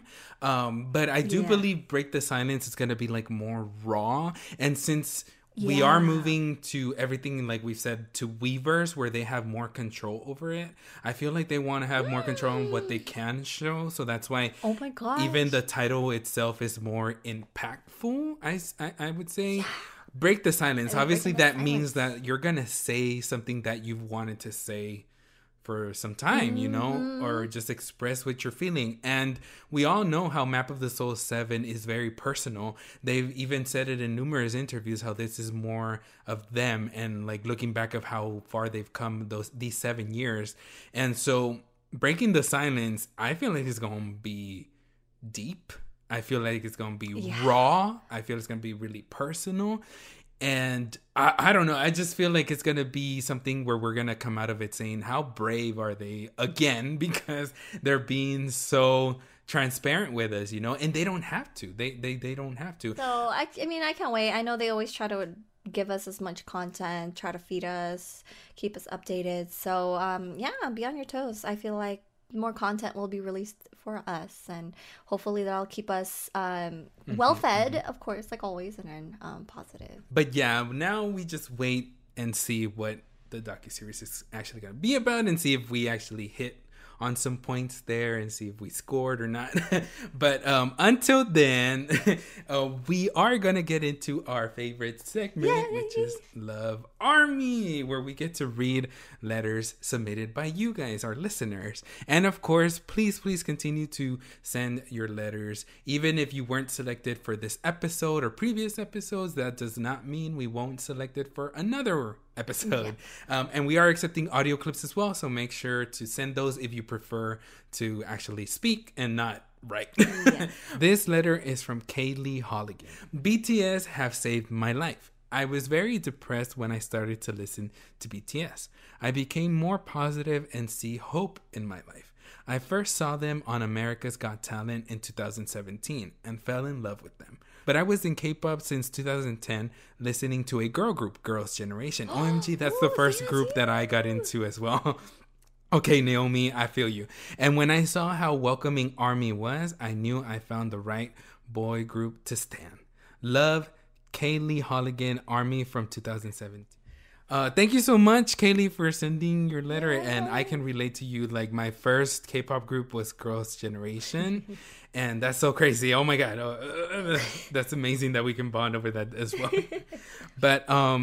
But I do believe Break the Silence is gonna be like more raw, and since we are moving to everything, like we've said, to Weverse, where they have more control over it. I feel like they want to have more control on what they can show. So that's why even the title itself is more impactful, I would say. Break the Silence. Obviously, that means that you're going to say something that you've wanted to say for some time, or just express what you're feeling. And we all know how Map of the Soul 7 is very personal. They've even said it in numerous interviews how this is more of them and like looking back of how far they've come these 7 years. And so Breaking the Silence, I feel like it's going to be deep. I feel like it's going to be raw. I feel it's going to be really personal. And I don't know. I just feel like it's going to be something where we're going to come out of it saying, how brave are they again? Because they're being so transparent with us, and they don't have to. They don't have to. So, I mean, I can't wait. I know they always try to give us as much content, try to feed us, keep us updated. So, be on your toes. I feel like more content will be released for us, and hopefully that'll keep us well fed, of course, like always, and then positive. But yeah, now we just wait and see what the docuseries is actually going to be about, and see if we actually hit on some points there and see if we scored or not. But until then, we are going to get into our favorite segment, which is Love Army, where we get to read letters submitted by you guys, our listeners. And of course, please continue to send your letters. Even if you weren't selected for this episode or previous episodes, that does not mean we won't select it for another episode. And we are accepting audio clips as well, so make sure to send those if you prefer to actually speak and not write. This letter is from Kaylee Holligan. BTS have saved my life. I was very depressed when I started to listen to BTS. I became more positive and see hope in my life. I first saw them on America's Got Talent in 2017 and fell in love with them. But I was in K-pop since 2010, listening to a girl group, Girls' Generation. OMG, that's the first group that I got into as well. Okay, Naomi, I feel you. And when I saw how welcoming ARMY was, I knew I found the right boy group to stan. Love, Kaylee Holligan, ARMY from 2017. Thank you so much, Kaylee, for sending your letter. And I can relate to you. Like, my first K-pop group was Girls' Generation. And that's so crazy. Oh my God. That's amazing that we can bond over that as well. But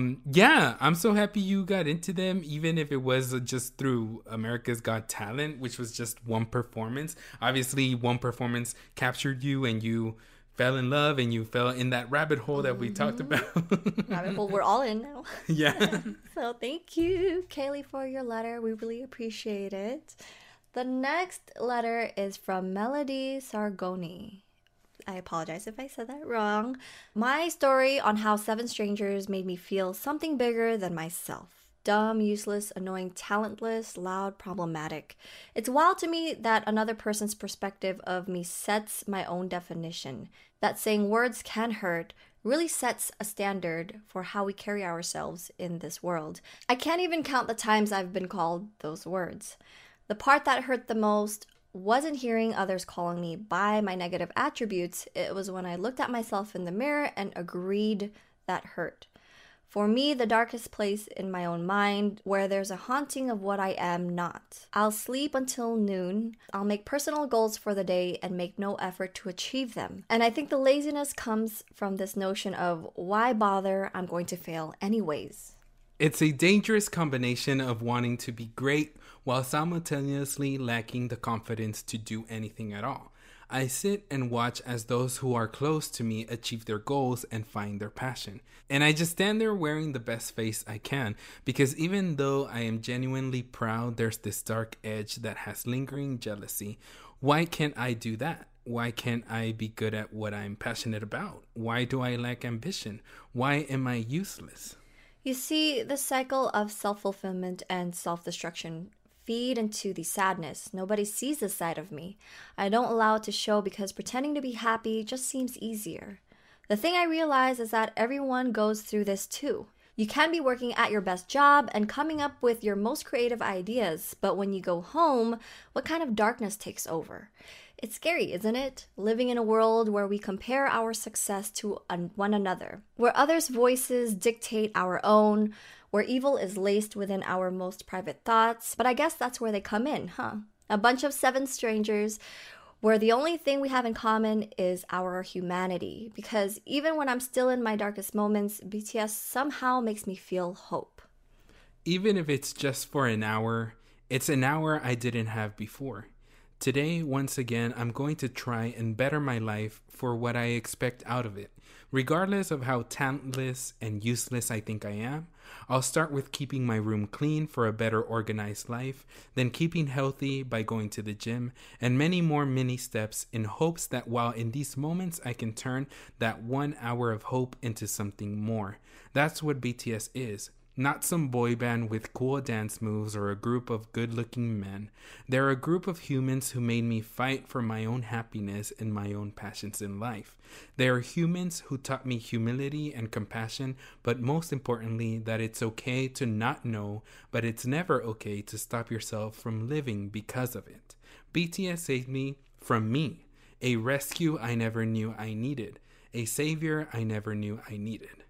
yeah, I'm so happy you got into them, even if it was just through America's Got Talent, which was just one performance. Obviously, one performance captured you and you fell in love and you fell in that rabbit hole that we talked about. Rabbit hole we're all in now. Yeah. So thank you, Kaylee, for your letter. We really appreciate it. The next letter is from Melody Sargoni. I apologize if I said that wrong. My story on how 7 strangers made me feel something bigger than myself. Dumb, useless, annoying, talentless, loud, problematic. It's wild to me that another person's perspective of me sets my own definition. That saying words can hurt really sets a standard for how we carry ourselves in this world. I can't even count the times I've been called those words. The part that hurt the most wasn't hearing others calling me by my negative attributes. It was when I looked at myself in the mirror and agreed that hurt. For me, the darkest place in my own mind, where there's a haunting of what I am not. I'll sleep until noon. I'll make personal goals for the day and make no effort to achieve them. And I think the laziness comes from this notion of, why bother? I'm going to fail anyways. It's a dangerous combination of wanting to be great while simultaneously lacking the confidence to do anything at all. I sit and watch as those who are close to me achieve their goals and find their passion. And I just stand there wearing the best face I can, because even though I am genuinely proud, there's this dark edge that has lingering jealousy. Why can't I do that? Why can't I be good at what I'm passionate about? Why do I lack ambition? Why am I useless? You see, the cycle of self-fulfillment and self-destruction feed into the sadness. Nobody sees this side of me. I don't allow it to show because pretending to be happy just seems easier. The thing I realize is that everyone goes through this too. You can be working at your best job and coming up with your most creative ideas, but when you go home, what kind of darkness takes over? It's scary, isn't it? Living in a world where we compare our success to one another, where others' voices dictate our own, where evil is laced within our most private thoughts. But I guess that's where they come in, huh? A bunch of 7 strangers where the only thing we have in common is our humanity. Because even when I'm still in my darkest moments, BTS somehow makes me feel hope. Even if it's just for an hour, it's an hour I didn't have before. Today, once again, I'm going to try and better my life for what I expect out of it. Regardless of how talentless and useless I think I am, I'll start with keeping my room clean for a better organized life, then keeping healthy by going to the gym, and many more mini steps in hopes that while in these moments I can turn that 1 hour of hope into something more. That's what BTS is. Not some boy band with cool dance moves or a group of good-looking men. They're a group of humans who made me fight for my own happiness and my own passions in life. They are humans who taught me humility and compassion, but most importantly, that it's okay to not know, but it's never okay to stop yourself from living because of it. BTS saved me from me, a rescue I never knew I needed, a savior I never knew I needed.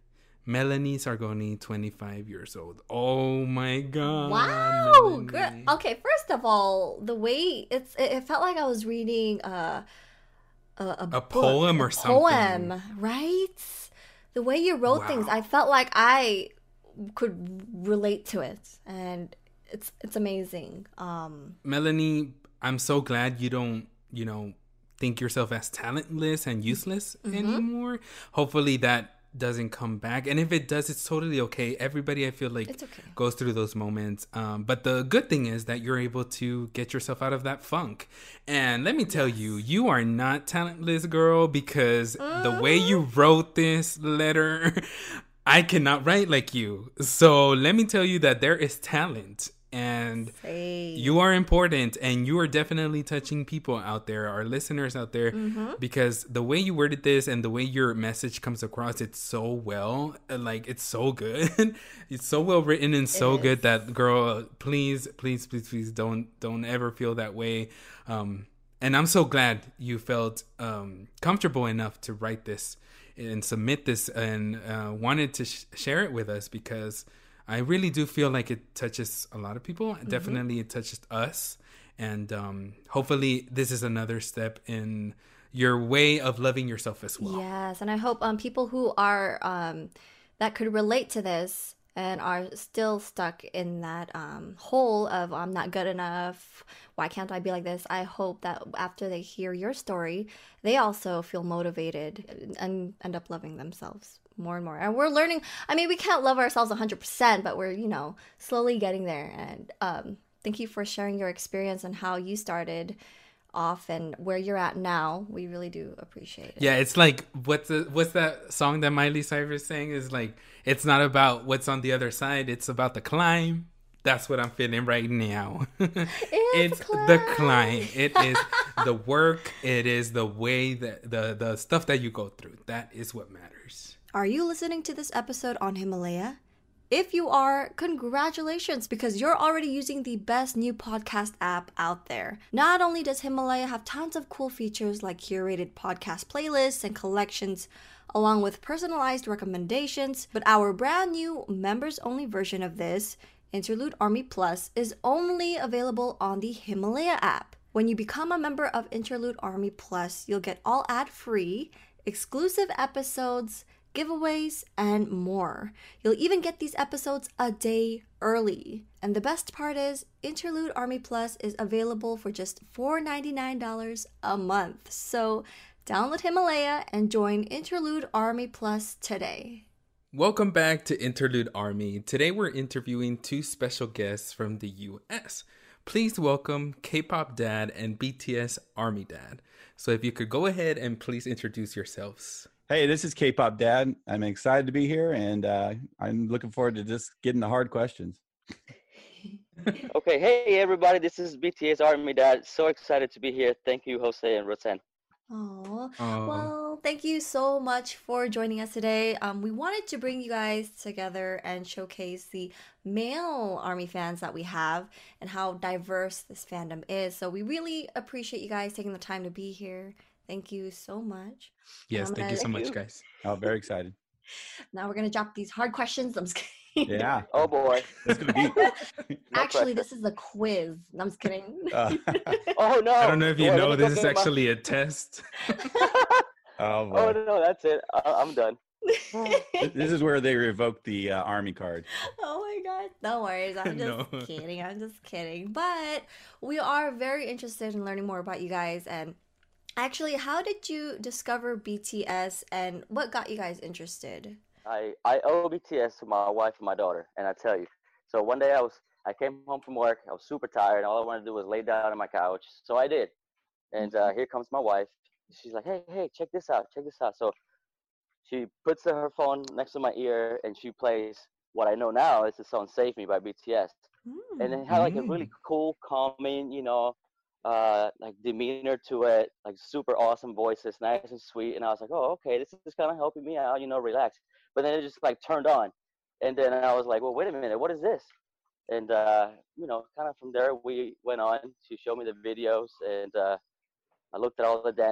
Melanie Sargoni, 25 years old. Oh my God. Wow. Good. Okay, first of all, the way it felt like I was reading a book, poem or something. Poem, right? The way you wrote things, I felt like I could relate to it, and it's amazing. Melanie, I'm so glad you don't, think yourself as talentless and useless anymore. Hopefully that doesn't come back, and if it does, it's totally okay. Everybody, I feel like, It's okay. goes through those moments, but the good thing is that you're able to get yourself out of that funk. And let me tell you, you are not talentless, girl, because the way you wrote this letter, I cannot write like you. So let me tell you that there is talent, and you are important, and you are definitely touching people out there, our listeners out there, because the way you worded this and the way your message comes across, it's so well, like, it's so good. It's so well written and so good that, girl, please don't ever feel that way. And I'm so glad you felt comfortable enough to write this and submit this and wanted to share it with us, because I really do feel like it touches a lot of people. Definitely it touches us. And hopefully this is another step in your way of loving yourself as well. Yes, and I hope people who are that could relate to this and are still stuck in that hole of I'm not good enough, why can't I be like this? I hope that after they hear your story, they also feel motivated and end up loving themselves more and more. And we're learning, I mean, we can't love ourselves 100%, but we're, slowly getting there. And thank you for sharing your experience and how you started off and where you're at now. We really do appreciate it. Yeah, it's like, what's that song that Miley Cyrus sang? Is like, it's not about what's on the other side, it's about the climb. That's what I'm feeling right now. It's the climb. It is the work. It is the way that the stuff that you go through. That is what matters. Are you listening to this episode on Himalaya? If you are, congratulations, because you're already using the best new podcast app out there. Not only does Himalaya have tons of cool features like curated podcast playlists and collections, along with personalized recommendations, but our brand new members-only version of this, Interlude Army Plus, is only available on the Himalaya app. When you become a member of Interlude Army Plus, you'll get all ad-free, exclusive episodes, giveaways, and more. You'll even get these episodes a day early. And the best part is, Interlude Army Plus is available for just $4.99 a month. So download Himalaya and join Interlude Army Plus today. Welcome back to Interlude Army. Today we're interviewing two special guests from the US. Please welcome K-pop Dad and BTS Army Dad. So if you could go ahead and please introduce yourselves. Hey, this is K-pop Dad. I'm excited to be here, and I'm looking forward to just getting the hard questions. Okay, hey everybody, this is BTS Army Dad. So excited to be here. Thank you, Jose and Roseanne. Oh, well, thank you so much for joining us today. We wanted to bring you guys together and showcase the male ARMY fans that we have and how diverse this fandom is. So we really appreciate you guys taking the time to be here. Thank you so much. Yes, thank you so much, guys. Oh, very excited. Now we're going to drop these hard questions. I'm just kidding. Yeah. Oh boy. It's going to be. Actually, this is a quiz. No, I'm just kidding. Oh no. I don't know if you know, this is actually a test. Oh, boy. Oh no, that's it. I'm done. This is where they revoke the Army card. Oh my god. No worries. I'm just kidding. I'm just kidding. But we are very interested in learning more about you guys. And actually, how did you discover BTS and what got you guys interested? I owe BTS to my wife and my daughter, and I tell you. So one day I came home from work. I was super tired, and all I wanted to do was lay down on my couch. So I did. And here comes my wife. She's like, hey, check this out. So she puts her phone next to my ear, and she plays what I know now is the song "Save Me" by BTS. And it had like a really cool, calming, like demeanor to it, like super awesome voices, nice and sweet. And I was like, oh, okay, this is kind of helping me out, relax. But then it just like turned on. And then I was like, well, wait a minute, what is this? And, kind of from there, we went on to show me the videos. And I looked at all the dancing.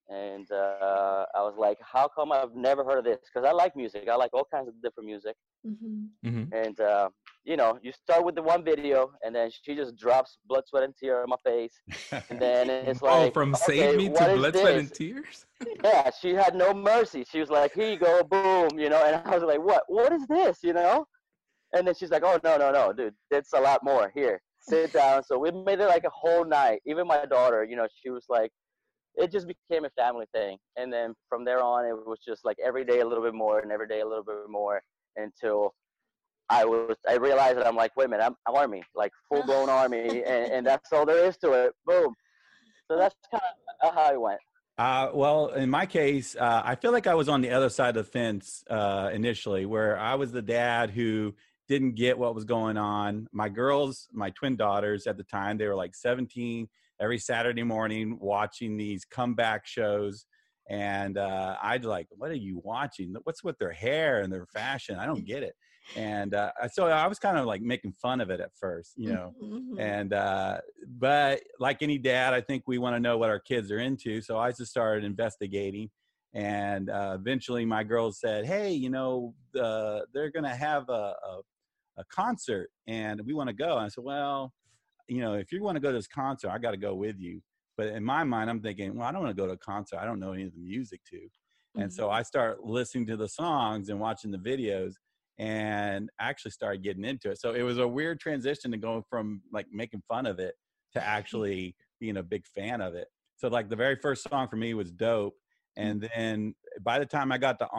And I was like, how come I've never heard of this? Because I like music. I like all kinds of different music. Mm-hmm. And you start with the one video, and then she just drops blood, sweat, and tear on my face, and then it's Oh, like, from okay, Save Me what to is Blood, Sweat, this? and Tears? Yeah, she had no mercy. She was like, here you go, boom, and I was like, what is this, And then she's like, oh, no, dude, it's a lot more. Here, sit down. So we made it like a whole night. Even my daughter, she was like, it just became a family thing. And then from there on, it was just like every day a little bit more and every day a little bit more until I realized that I'm like, wait a minute, I'm Army, like full blown Army. And that's all there is to it. Boom. So that's kind of how it went. Well, in my case, I feel like I was on the other side of the fence initially, where I was the dad who didn't get what was going on. My girls, my twin daughters at the time, they were like 17, every Saturday morning watching these comeback shows. And I'd like, what are you watching? What's with their hair and their fashion? I don't get it. And so I was kind of like making fun of it at first, and but like any dad, I think we want to know what our kids are into. So I just started investigating, and eventually my girls said, hey, they're going to have a concert and we want to go. And I said, well, if you want to go to this concert, I got to go with you. But in my mind, I'm thinking, well, I don't want to go to a concert. I don't know any of the music too. And so I start listening to the songs and watching the videos, and actually started getting into it. So it was a weird transition to go from like making fun of it to actually being a big fan of it. So like the very first song for me was Dope. And then by the time I got to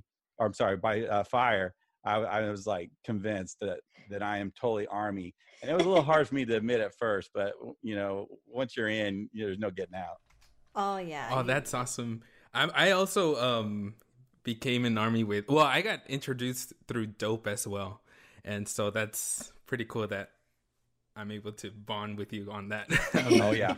Fire, I was like convinced that I am totally Army. And it was a little hard for me to admit at first, but once you're in, there's no getting out. Oh yeah. Oh, that's awesome. I also became an Army I got introduced through Dope as well. And so that's pretty cool that I'm able to bond with you on that. Oh yeah.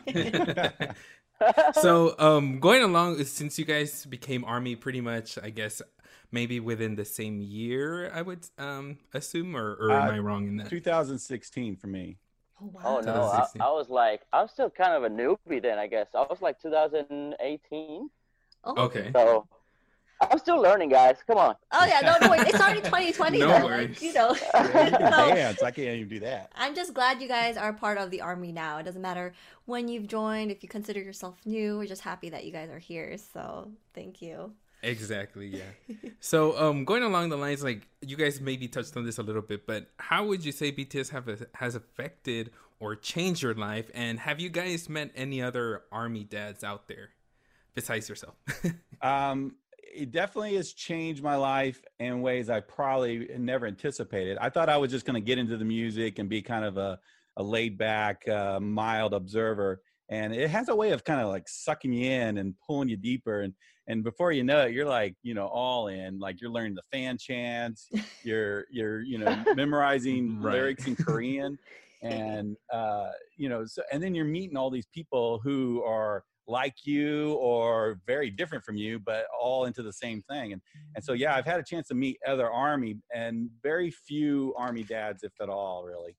So going along, since you guys became Army pretty much, I guess maybe within the same year, I would assume, or am I wrong in that? 2016 for me. Oh wow. Oh no, I was still kind of a newbie then, I guess. I was like 2018. Oh. Okay. So I'm still learning, guys. Come on. Oh yeah, no, wait. It's already 2020 No though. worries. You can dance. I can't even do that. I'm just glad you guys are part of the Army now. It doesn't matter when you've joined, if you consider yourself new. We're just happy that you guys are here. So thank you. Exactly, yeah. So going along the lines, like you guys maybe touched on this a little bit, but how would you say BTS has affected or changed your life? And have you guys met any other Army dads out there besides yourself? It definitely has changed my life in ways I probably never anticipated. I thought I was just going to get into the music and be kind of a laid back, mild observer. And it has a way of kind of like sucking you in and pulling you deeper. And before you know it, you're like, all in, like you're learning the fan chants, you're memorizing lyrics in Korean. And, and then you're meeting all these people who are like you or very different from you, but all into the same thing. And so, yeah, I've had a chance to meet other Army, and very few Army dads, if at all, really.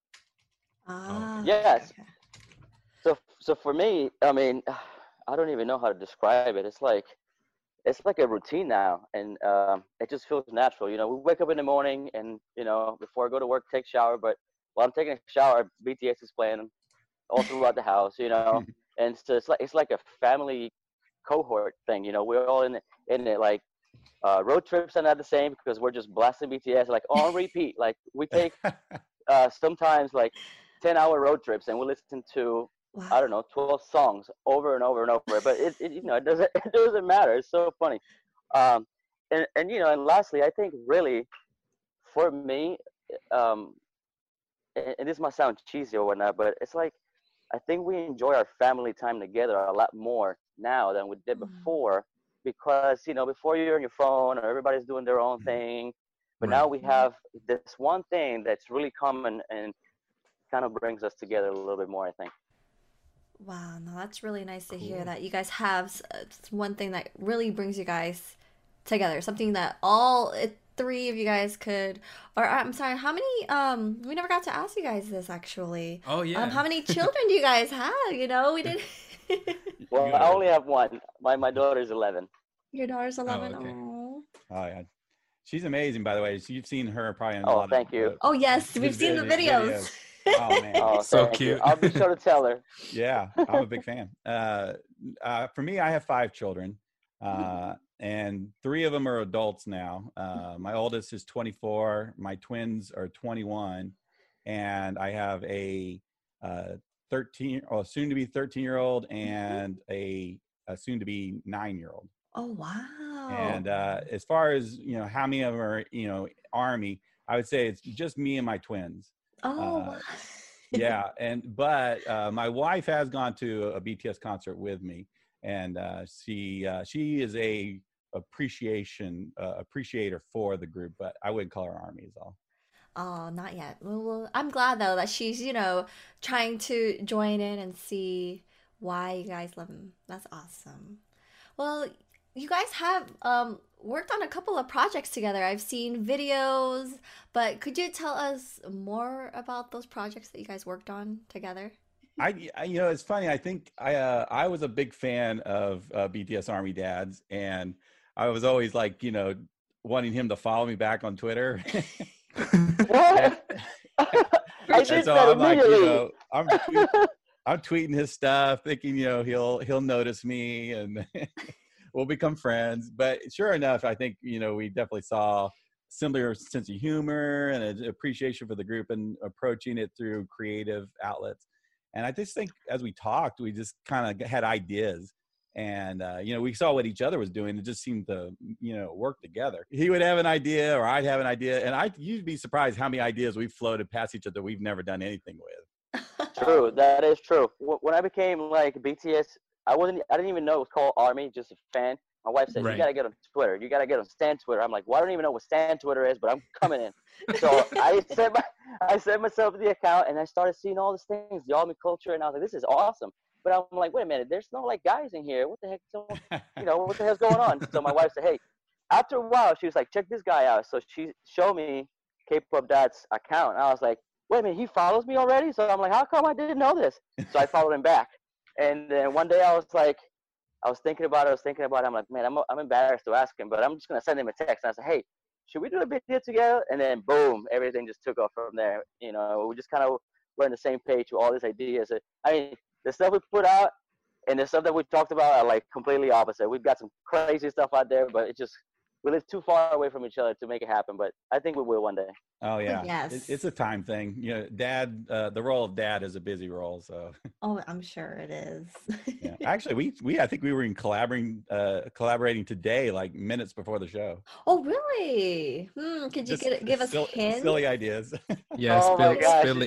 Yes. So for me, I mean, I don't even know how to describe it. It's like a routine now, and it just feels natural. We wake up in the morning, and before I go to work, take a shower. But while I'm taking a shower, BTS is playing all throughout the house. And so it's like a family cohort thing. We're all in it. Like road trips are not the same because we're just blasting BTS like on repeat. Like we take sometimes like 10-hour road trips, and we listen to. Wow. I don't know, 12 songs over and over and over, but it doesn't matter. It's so funny. And lastly, I think really for me, and this might sound cheesy or whatnot, but it's like, I think we enjoy our family time together a lot more now than we did before, because, before you're on your phone or everybody's doing their own thing, but now we have this one thing that's really common and kind of brings us together a little bit more, I think. Wow, no, that's really nice to hear that you guys have one thing that really brings you guys together. Something that all three of you guys could, or I'm sorry, how many, we never got to ask you guys this actually. Oh, yeah. How many children do you guys have? We didn't. Well, Good. I only have one. My daughter's 11. Your daughter's 11. okay. Oh. Oh yeah, she's amazing. By the way, so you've seen her probably in a Oh, lot thank of you. Oh yes, his we've seen the videos. Oh man, Oh, So thank you. cute. I'll be sure to tell her. yeah, I'm a big fan. For me, I have 5 children, and 3 of them are adults now. My oldest is 24. My twins are 21, and I have a 13, or soon to be 13-year-old, and a soon to be 9-year-old. Oh wow. And as far as how many of them are Army, I would say it's just me and my twins. Oh wow. Yeah, but my wife has gone to a BTS concert with me, and she is a appreciator for the group, but I wouldn't call her Army is all. Oh, not yet. Well, I'm glad though that she's, trying to join in and see why you guys love him. That's awesome. Well, you guys have worked on a couple of projects together. I've seen videos, but could you tell us more about those projects that you guys worked on together? I it's funny. I think I was a big fan of BTS Army Dads, and I was always like wanting him to follow me back on Twitter. What? I did So that I'm like, immediately. I'm tweeting his stuff, thinking he'll notice me and we'll become friends. But sure enough, I think we definitely saw similar sense of humor and an appreciation for the group and approaching it through creative outlets. And I just think as we talked, we just kind of had ideas. And, we saw what each other was doing. It just seemed to, work together. He would have an idea or I'd have an idea. And you'd be surprised how many ideas we've floated past each other we've never done anything with. True, that is true. When I became like BTS, I didn't even know it was called Army, just a fan. My wife said, Right. You gotta get on Twitter. You gotta get on Stan Twitter. I'm like, well, I don't even know what Stan Twitter is, but I'm coming in. So I set myself the account and I started seeing all these things, the Army culture, and I was like, this is awesome. But I'm like, wait a minute, there's no like guys in here. What the heck? What the hell's going on? So my wife said, hey, after a while, she was like, check this guy out. So she showed me K-Pop Dad's account. And I was like, wait a minute, he follows me already? So I'm like, how come I didn't know this? So I followed him back. And then one day I was thinking about it. I'm like, man, I'm embarrassed to ask him, but I'm just going to send him a text. And I said, hey, should we do a video together? And then boom, everything just took off from there. We just kind of were on the same page with all these ideas. I mean, the stuff we put out and the stuff that we talked about are like completely opposite. We've got some crazy stuff out there, but we live too far away from each other to make it happen. But I think we will one day. Oh yeah, Yes. it's a time thing. Dad, the role of dad is a busy role. So Oh, I'm sure it is. yeah. Actually, I think we were collaborating today, like minutes before the show. Oh, really? Could you Just give us hints? silly ideas. Yeah, Oh my gosh, spill it.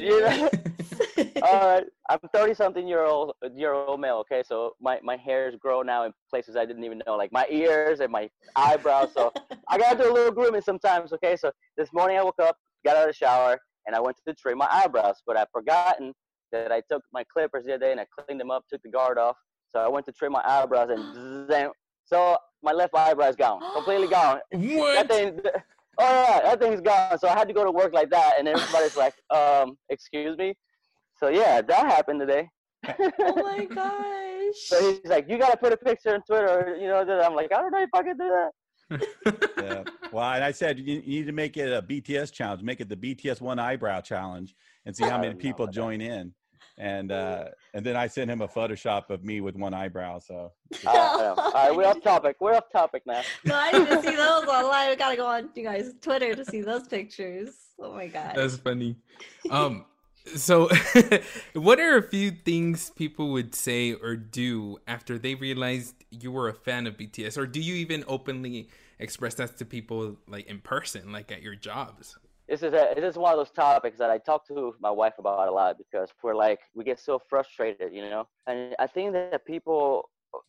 All right, I'm 30-something-year-old male. Okay, so my hairs grow now in places I didn't even know, like my ears and my eyebrows. So I gotta do a little grooming sometimes. Okay, so this morning I woke up, got out of the shower, and I went to trim my eyebrows, but I'd forgotten that I took my clippers the other day and I cleaned them up, took the guard off. So I went to trim my eyebrows and so my left eyebrow is gone, completely gone. What? That thing's gone. So I had to go to work like that, and everybody's like, excuse me. So yeah, that happened today. Oh my gosh. So he's like, you gotta put a picture on Twitter, I'm like, I don't know if I can do that. Yeah. Well, and I said you need to make it a BTS challenge. Make it the BTS one eyebrow challenge, and see how many people join in. And then I sent him a Photoshop of me with one eyebrow. So All right, we're off topic. We're off topic now. No, I need to see those online. We gotta go on you guys' Twitter to see those pictures. Oh my god. That's funny. So what are a few things people would say or do after they realized you were a fan of BTS? Or do you even openly express that to people like in person, like at your jobs? This is one of those topics that I talk to my wife about a lot because we get so frustrated, and I think that people,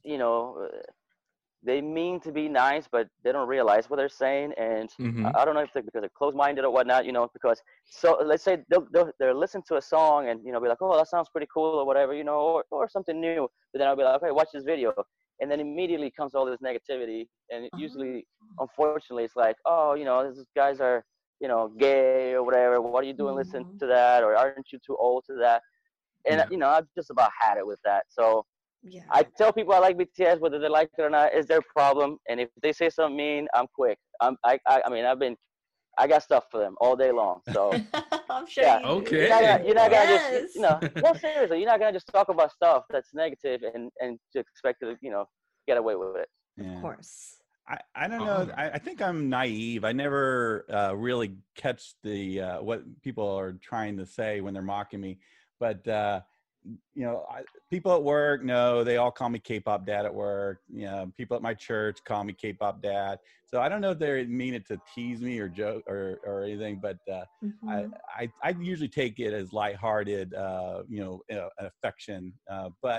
they mean to be nice, but they don't realize what they're saying. And I don't know if they're because they're closed-minded or whatnot, because so let's say they'll listen to a song and, be like, oh, that sounds pretty cool or whatever, or something new. But then I'll be like, okay, watch this video. And then immediately comes all this negativity. And usually, unfortunately, it's like, oh, these guys are, gay or whatever. What are you doing listening to that? Or aren't you too old to that? And, I've just about had it with that. So Yeah. I tell people I like BTS, whether they like it or not is their problem. And if they say something mean, I'm quick. I mean, I got stuff for them all day long. So I'm sure yeah, you do. Okay. you're not gonna just, Yes. no, seriously, you're not gonna just talk about stuff that's negative and to expect to, get away with it. Of course. I don't know. I think I'm naive. I never really catch the what people are trying to say when they're mocking me. But people at work know, they all call me K-pop dad at work. People at my church call me K-pop dad. So I don't know if they mean it to tease me or joke or anything. But I usually take it as lighthearted, an affection. But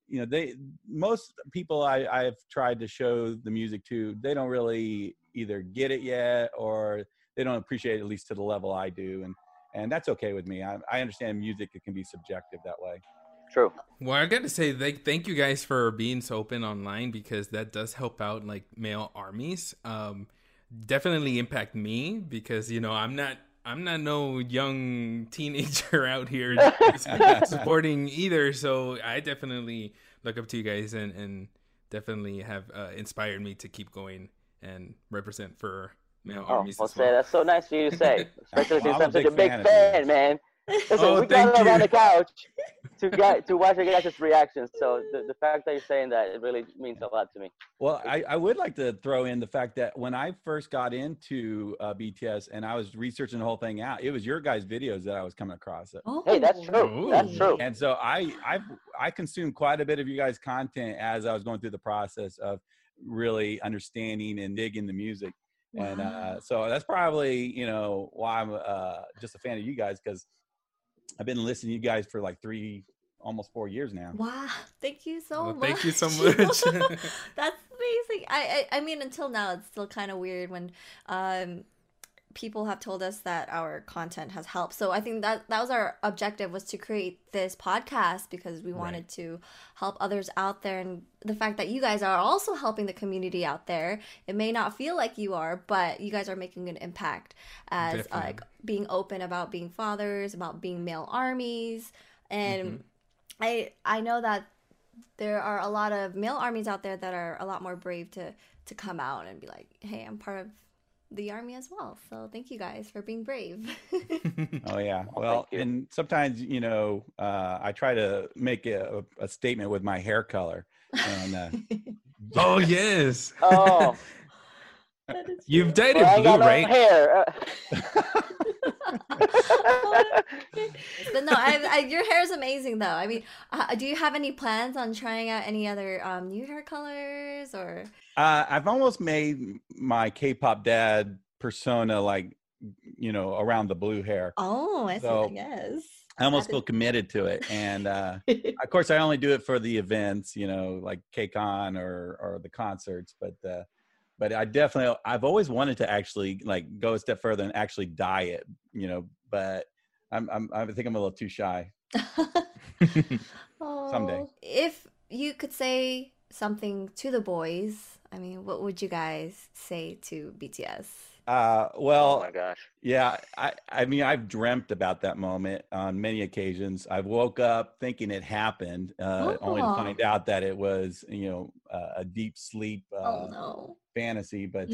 most people I've tried to show the music to, they don't really either get it yet or they don't appreciate it, at least to the level I do, and that's okay with me. I understand music, it can be subjective that way. True. Well, I got to say, thank you guys for being so open online, because that does help out like male armies. Definitely impact me, because I'm not no young teenager out here supporting either. So I definitely look up to you guys and definitely have inspired me to keep going and represent for male armies I'll as well. say that's so nice for you to say, especially since I'm I'm a such big a big fan of fan, yours. man. Listen, we thank got you. on the couch to watch your guys' reactions. So the fact that you're saying that, it really means a lot to me. Well, I would like to throw in the fact that when I first got into BTS and I was researching the whole thing out, it was your guys' videos that I was coming across. Oh, Hey, that's true. Ooh. That's true. And so I consumed quite a bit of you guys' content as I was going through the process of really understanding and digging the music. Wow. And so that's probably, why I'm just a fan of you guys, because I've been listening to you guys for like almost 4 years now. Wow. Thank you so much. Thank you so much. That's amazing. I mean, until now, it's still kind of weird when people have told us that our content has helped. So I think that was our objective, was to create this podcast because we wanted to help others out there. And the fact that you guys are also helping the community out there, it may not feel like you are, but you guys are making an impact as Definitely. like being open about being fathers, about being male armies. And I know that there are a lot of male armies out there that are a lot more brave to come out and be like, hey, I'm part of the army as well. So thank you guys for being brave. Oh yeah. Well, and sometimes, I try to make a statement with my hair color. And Oh, yes. Oh, You've dyed well, I it ain't blue, got no right? hair. But no, your hair is amazing though. I mean, do you have any plans on trying out any other new hair colors or? I've almost made my K-pop dad persona around the blue hair. Oh, I see. So, Yes. I almost feel committed to it. And of course, I only do it for the events, like KCON or the concerts. But I've always wanted to actually go a step further and actually dye it, but I think I'm a little too shy. Someday. If you could say something to the boys, I mean, what would you guys say to BTS? Well, Oh my gosh. yeah, I mean, I've dreamt about that moment on many occasions. I've woke up thinking it happened, only to find out that it was, a deep sleep Oh no. fantasy. But,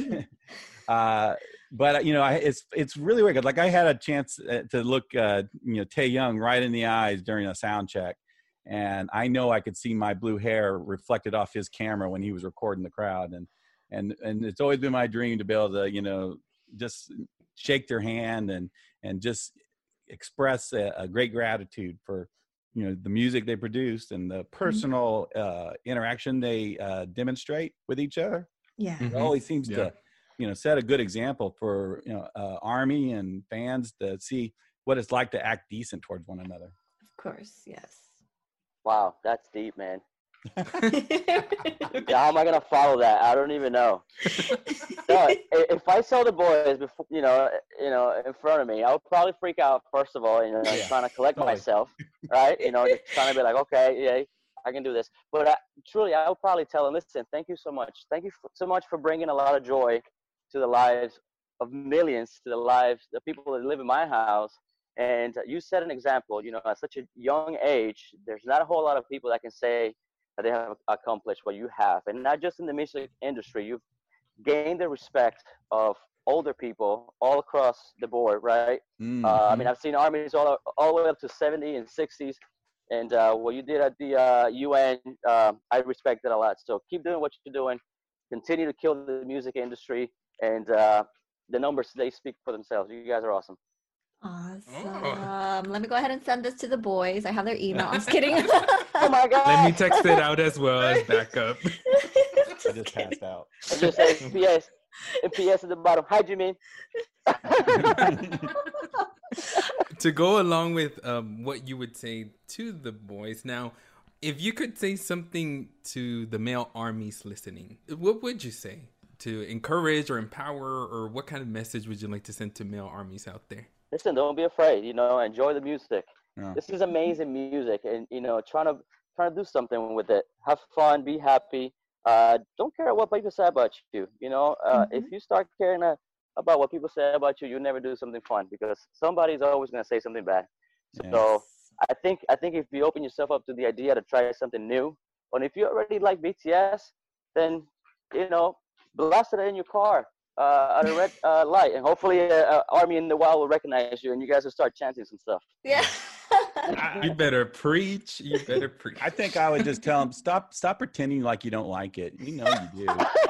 it's really weird. Like I had a chance to look, Taehyung right in the eyes during a sound check. And I know I could see my blue hair reflected off his camera when he was recording the crowd. And it's always been my dream to be able to, just shake their hand and just express a great gratitude for, the music they produced and the personal interaction they demonstrate with each other. Yeah. It always seems to, set a good example for, Army and fans to see what it's like to act decent towards one another. Of course. Yes. Wow, that's deep, man. How am I gonna follow that? I don't even know. No, if I saw the boys before, in front of me, I would probably freak out. First of all, trying to collect myself, right? Just trying to be like, okay, yeah, I can do this. But truly, I would probably tell them, listen, thank you so much. Thank you so much for bringing a lot of joy to the lives of millions, to the lives of people that live in my house. And you set an example. At such a young age, there's not a whole lot of people that can say that they have accomplished what you have, and not just in the music industry. You've gained the respect of older people all across the board, right? I mean, I've seen armies all the way up to 70 and 60s, and what you did at the UN, I respect it a lot. So keep doing what you're doing. Continue to kill the music industry, and the numbers, they speak for themselves. You guys are awesome. Awesome. Let me go ahead and send this to the boys. I have their email. I'm just kidding. Oh my God. Let me text it out as well as backup. I just passed out. I just say PS. And PS at the bottom. Hi, Jimmy. To go along with what you would say to the boys now, if you could say something to the male armies listening, what would you say to encourage or empower, or what kind of message would you like to send to male armies out there? Listen, don't be afraid. Enjoy the music. Yeah. This is amazing music, and trying to do something with it. Have fun. Be happy. Don't care what people say about you. If you start caring about what people say about you, you'll never do something fun, because somebody's always going to say something bad. So I think if you open yourself up to the idea to try something new, and if you already like BTS, then blast it in your car at a red light, and hopefully Army in the Wild will recognize you, and you guys will start chanting some stuff. Yeah. You better preach. You better preach. I think I would just tell them, stop pretending like you don't like it. You know you do.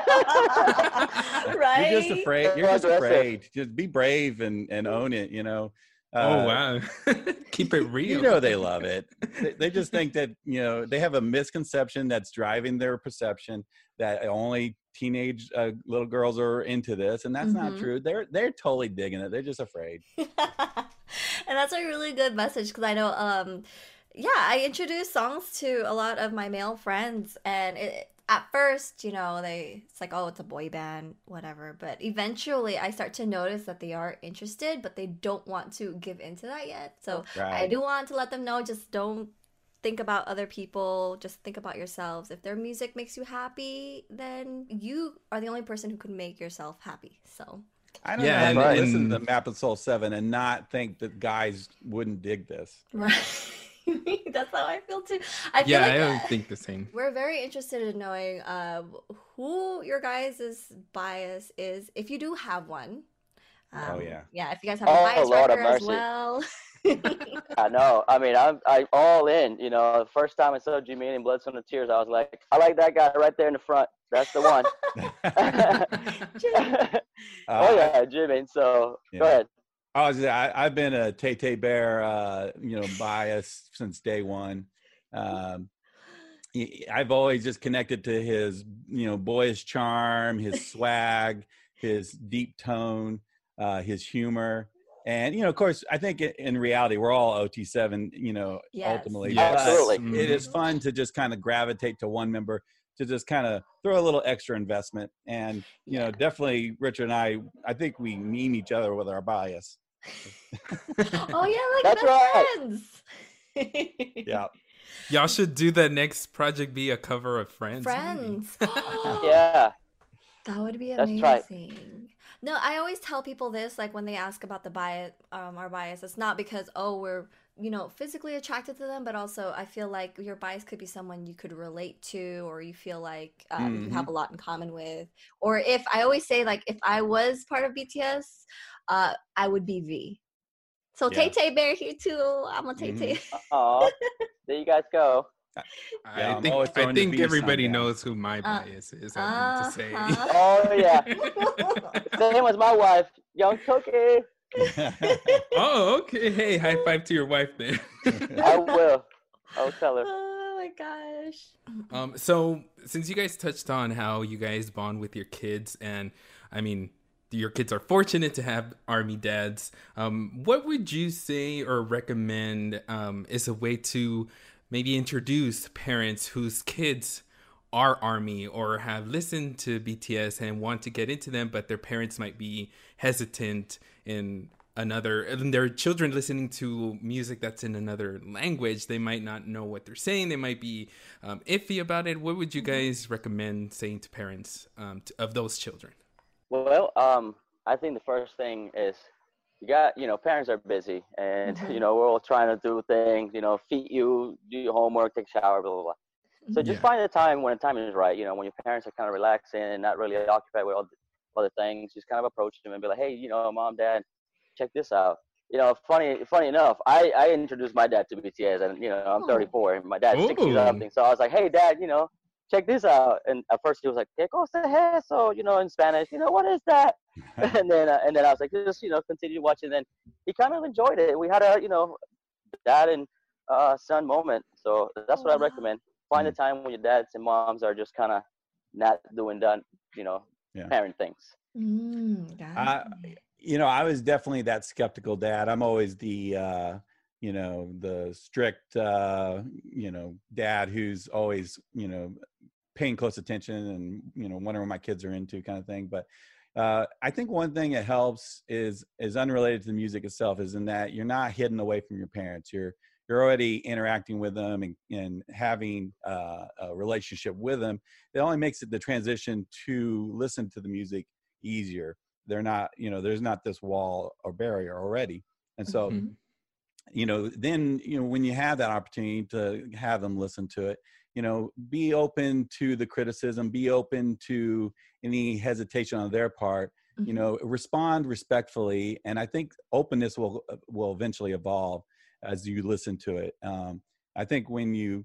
Right? You're just afraid. You're just afraid. Just be brave and own it. Oh wow. Keep it real. They love it. They just think that they have a misconception that's driving their perception that only teenage little girls are into this, and that's not true. They're totally digging it. They're just afraid. And that's a really good message, because I know I introduced songs to a lot of my male friends, and at first, it's like, oh, it's a boy band, whatever. But eventually I start to notice that they are interested, but they don't want to give into that yet. So I do want to let them know, just don't think about other people. Just think about yourselves. If their music makes you happy, then you are the only person who can make yourself happy. So I don't know how to listen to Map of Soul 7 and not think that guys wouldn't dig this. Right. That's how I feel too. I don't think the same. We're very interested in knowing who your guys' bias is, if you do have one. Yeah, if you guys have a bias record as well. I know. I mean, I'm all in. The first time I saw Jimmy in Blood, Sweat, and Tears, I was like, I like that guy right there in the front. That's the one. Oh yeah, Jimmy. So go ahead. I've been a Tay Tay Bear, bias since day one. I've always just connected to his, boyish charm, his swag, his deep tone, his humor. And, of course, I think in reality, we're all OT7, ultimately. Yes. Absolutely. It is fun to just kind of gravitate to one member, to just kind of throw a little extra investment. And, definitely Richard and I think we mean each other with our bias. Oh, yeah, that's right. Friends. Yeah. Y'all should do the next project be a cover of Friends. Friends. Yeah. That would be amazing. That's right. No, I always tell people this, like when they ask about the bias, our bias, it's not because, we're, physically attracted to them, but also I feel like your bias could be someone you could relate to, or you feel like you have a lot in common with. Or if I always say, like, if I was part of BTS, I would be V. So Tay Tay Bear here too. I'm a Tay Tay. Oh, there you guys go. I think everybody knows who my bias is. I need to say. Oh yeah. Same as my wife, Young Cookie. Oh, okay. Hey, high five to your wife then. I will. I'll tell her. Oh my gosh. So since you guys touched on how you guys bond with your kids, and I mean, your kids are fortunate to have Army dads, what would you say or recommend is a way to maybe introduce parents whose kids are Army or have listened to BTS and want to get into them, but their parents might be hesitant in their children listening to music that's in another language? They might not know what they're saying. They might be iffy about it. What would you guys recommend saying to parents of those children? Well, I think the first thing is parents are busy, and we're all trying to do things, feed you, do your homework, take a shower, blah blah blah. So just Yeah. find the time when the time is right. You know, when your parents are kind of relaxing and not really occupied with all the other things, just kind of approach them and be like, hey, you know, mom, dad, check this out. You know, funny enough, I introduced my dad to BTS, and you know, I'm Oh. 34, and my dad's 60 Oh. something. So I was like, hey, dad, you know, check this out. And at first he was like, ¿Qué cosa es eso? You know, in Spanish, you know, what is that? And then I was like, just, you know, continue watching. Then he kind of enjoyed it. We had a, you know, dad and son moment. So that's Oh, what I wow. recommend. Find a time when your dads and moms are just kind of not doing you know, Yeah. parent things. Got it. You know, I was definitely that skeptical dad. I'm always the, you know, the strict, you know, dad who's always, you know, paying close attention and, you know, wondering what my kids are into kind of thing. But I think one thing that helps is unrelated to the music itself, is in that you're not hidden away from your parents. You're already interacting with them and having a relationship with them. It only makes it the transition to listen to the music easier. They're not, you know, there's not this wall or barrier already. And so, Mhm. you know, then, you know, when you have that opportunity to have them listen to it, you know, be open to the criticism, be open to any hesitation on their part, you know, respond respectfully. And I think openness will eventually evolve as you listen to it. I think when you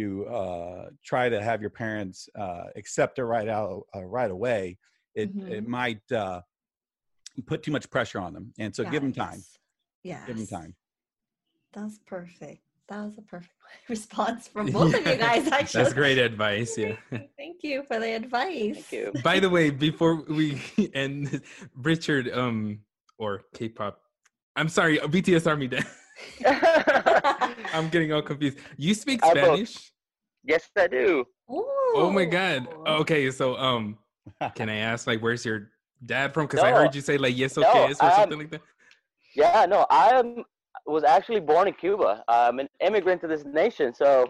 try to have your parents accept it right away, it might put too much pressure on them. And so give them time. Yes. Give them time. That's perfect. That was a perfect response from both of you guys, actually. That's great advice. Yeah. Thank you for the advice. Thank you. By the way, before we end, Richard, or K-pop, I'm sorry, BTS Army Dad. I'm getting all confused. You speak I both. Spanish? Yes, I do. Oh my God. Okay, so can I ask, like, where's your dad from? Because I No. heard you say like yes, No, okay, or something like that. Yeah, no, was actually born in Cuba. I'm an immigrant to this nation, so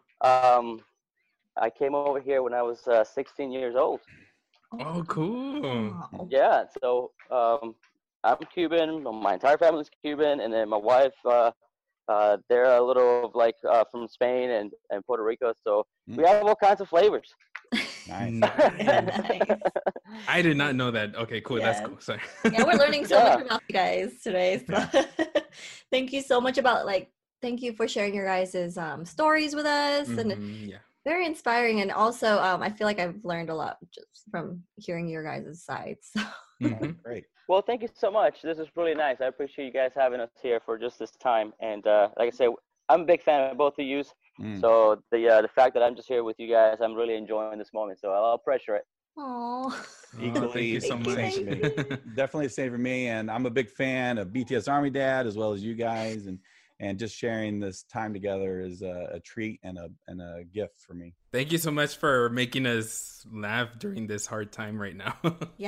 I came over here when I was 16 years old. Oh, cool. Wow. Yeah, so I'm Cuban. My entire family's Cuban, and then my wife, they're a little like from Spain and Puerto Rico. So we have all kinds of flavors. Nice. Nice. I did not know that. Okay, cool. That's Yes. cool. Sorry. Yeah, we're learning so Yeah. much about you guys today. So thank you so much thank you for sharing your guys' stories with us, and Mhm, yeah. very inspiring. And also, I feel like I've learned a lot just from hearing your guys' sides. So. Mhm. Great. Well, thank you so much. This is really nice. I appreciate you guys having us here for just this time. And like I said, I'm a big fan of both of you. So the fact that I'm just here with you guys, I'm really enjoying this moment. So I'll pressure it. Aww. Equally, thank you so Thank you, much. same for me. Definitely the same for me. And I'm a big fan of BTS Army Dad as well as you guys. And just sharing this time together is a treat and a gift for me. Thank you so much for making us laugh during this hard time right now.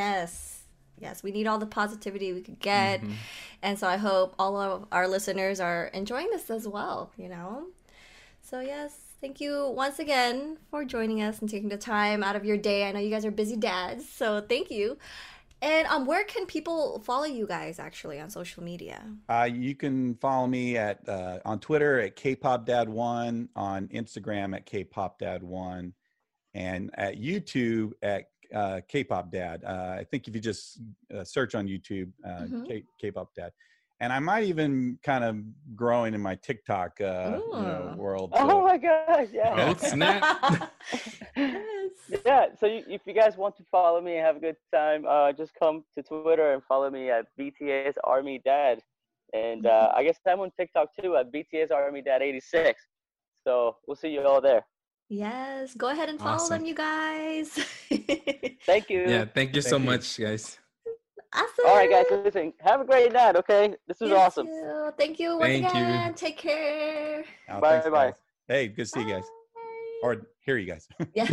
Yes, we need all the positivity we could get. And so I hope all of our listeners are enjoying this as well, you know? So yes, thank you once again for joining us and taking the time out of your day. I know you guys are busy dads, so thank you. And where can people follow you guys actually on social media? You can follow me at on Twitter at KPopDad1, on Instagram at KPopDad1, and at YouTube at K-pop Dad. I think if you just search on YouTube, K-pop Dad, and I might even kind of growing in my TikTok world. Oh So. my gosh! Yeah. Oh, snap. Yes. Yeah. So if you guys want to follow me and have a good time, just come to Twitter and follow me at BTS Army Dad, and I guess I'm on TikTok too at BTS Army Dad 86. So we'll see you all there. Yes, go ahead and follow Awesome. them, you guys. Thank you. Yeah, thank you so Thank you. much, guys. Awesome. All right, guys. Listen. Have a great night. Okay. This was You awesome. too. Thank you once Thank you. again. Take care. Thanks, Bye-bye. guys. Hey, good to see you guys. Bye. Or hear you guys. Yeah.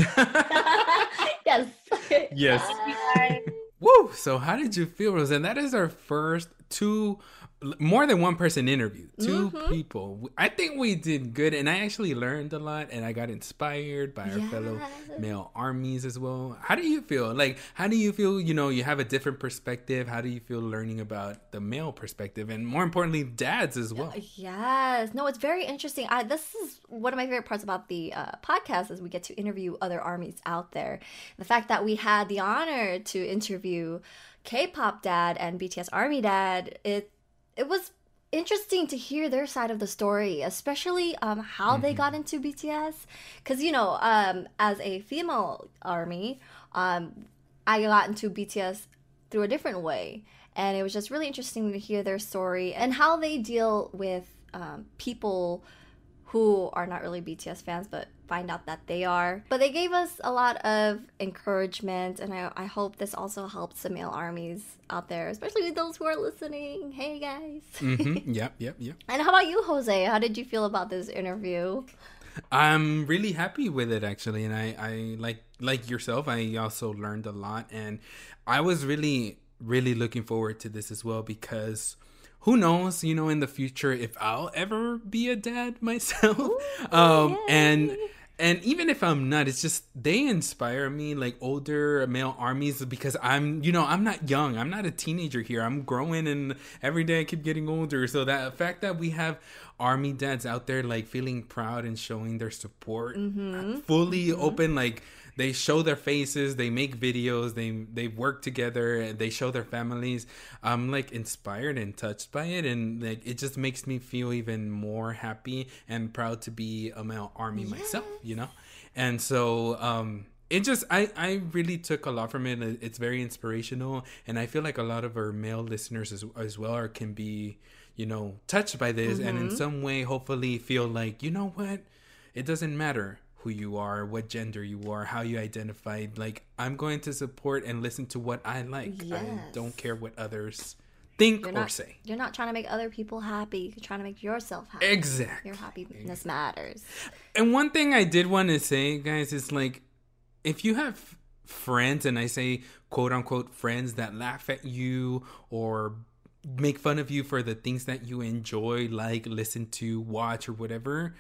Yes. Yes. Bye. Woo! So how did you feel, Roseanne? That is our first more than one person interviewed, two people. I think we did good, and I actually learned a lot, and I got inspired by our fellow male armies as well. How do you feel? Like, how do you feel, you have a different perspective? How do you feel learning about the male perspective, and more importantly, dads as well? Yes. No, it's very interesting. This is one of my favorite parts about the podcast is we get to interview other armies out there. The fact that we had the honor to interview K-pop dad and BTS army dad, it was interesting to hear their side of the story, especially how they got into BTS. Because, as a female army, I got into BTS through a different way. And it was just really interesting to hear their story and how they deal with people who are not really BTS fans, but find out that they are. But they gave us a lot of encouragement, and I hope this also helps the male armies out there, especially those who are listening. Hey, guys. Yep. And how about you, Jose? How did you feel about this interview? I'm really happy with it, actually. And I like yourself, I also learned a lot. And I was really, really looking forward to this as well, because who knows, in the future if I'll ever be a dad myself. And even if I'm not, it's just they inspire me, like older male armies, because I'm not young. I'm not a teenager here. I'm growing, and every day I keep getting older. So that fact that we have army dads out there, like feeling proud and showing their support, fully open, like they show their faces, they make videos, they work together, they show their families. I'm like inspired and touched by it, and like it just makes me feel even more happy and proud to be a male army myself, And so it just I really took a lot from it. It's very inspirational, and I feel like a lot of our male listeners as well can be touched by this, and in some way hopefully feel like, what, it doesn't matter who you are, what gender you are, how you identify. Like, I'm going to support and listen to what I like. Yes. I don't care what others think or say. You're not trying to make other people happy. You're trying to make yourself happy. Exactly. Your happiness matters. And one thing I did want to say, guys, is like, if you have friends, and I say quote unquote friends, that laugh at you or make fun of you for the things that you enjoy, like listen to, watch, or whatever,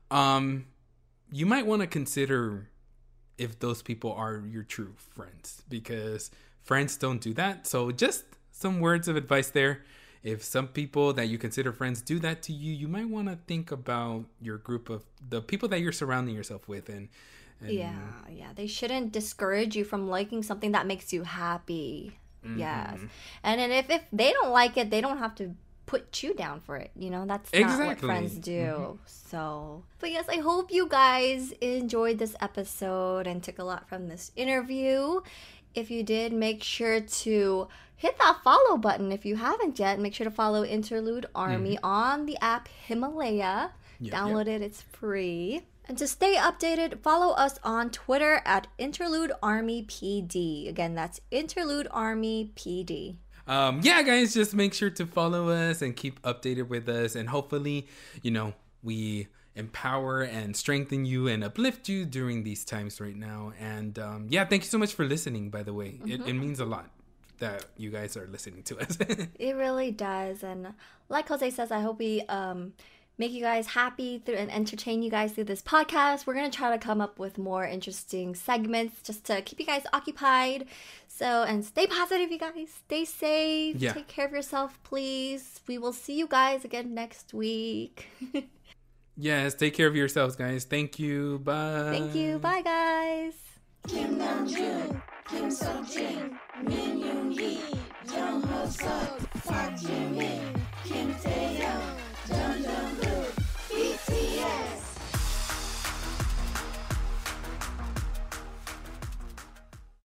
you might want to consider if those people are your true friends, because friends don't do that. So just some words of advice there. If some people that you consider friends do that to you, you might want to think about your group of the people that you're surrounding yourself with. And yeah. They shouldn't discourage you from liking something that makes you happy. Yes. And then if they don't like it, they don't have to put you down for it. That's not what friends do. So, but yes, I hope you guys enjoyed this episode and took a lot from this interview. If you did, make sure to hit that follow button if you haven't yet. Make sure to follow Interlude Army on the app Himalaya. Download it, it's free. And to stay updated, follow us on Twitter at Interlude Army PD. Again, that's Interlude Army PD. Guys, just make sure to follow us and keep updated with us, and hopefully we empower and strengthen you and uplift you during these times right now. And thank you so much for listening, by the way. It means a lot that you guys are listening to us. It really does. And like Jose says, I hope we make you guys happy and entertain you guys through this podcast. We're going to try to come up with more interesting segments just to keep you guys occupied. So, and stay positive, you guys. Stay safe. Yeah. Take care of yourself, please. We will see you guys again next week. Yes, take care of yourselves, guys. Thank you. Bye. Thank you. Bye, guys. Kim Namjoon, Kim Seokjin, Min Yoongi, Jung Ho Suk.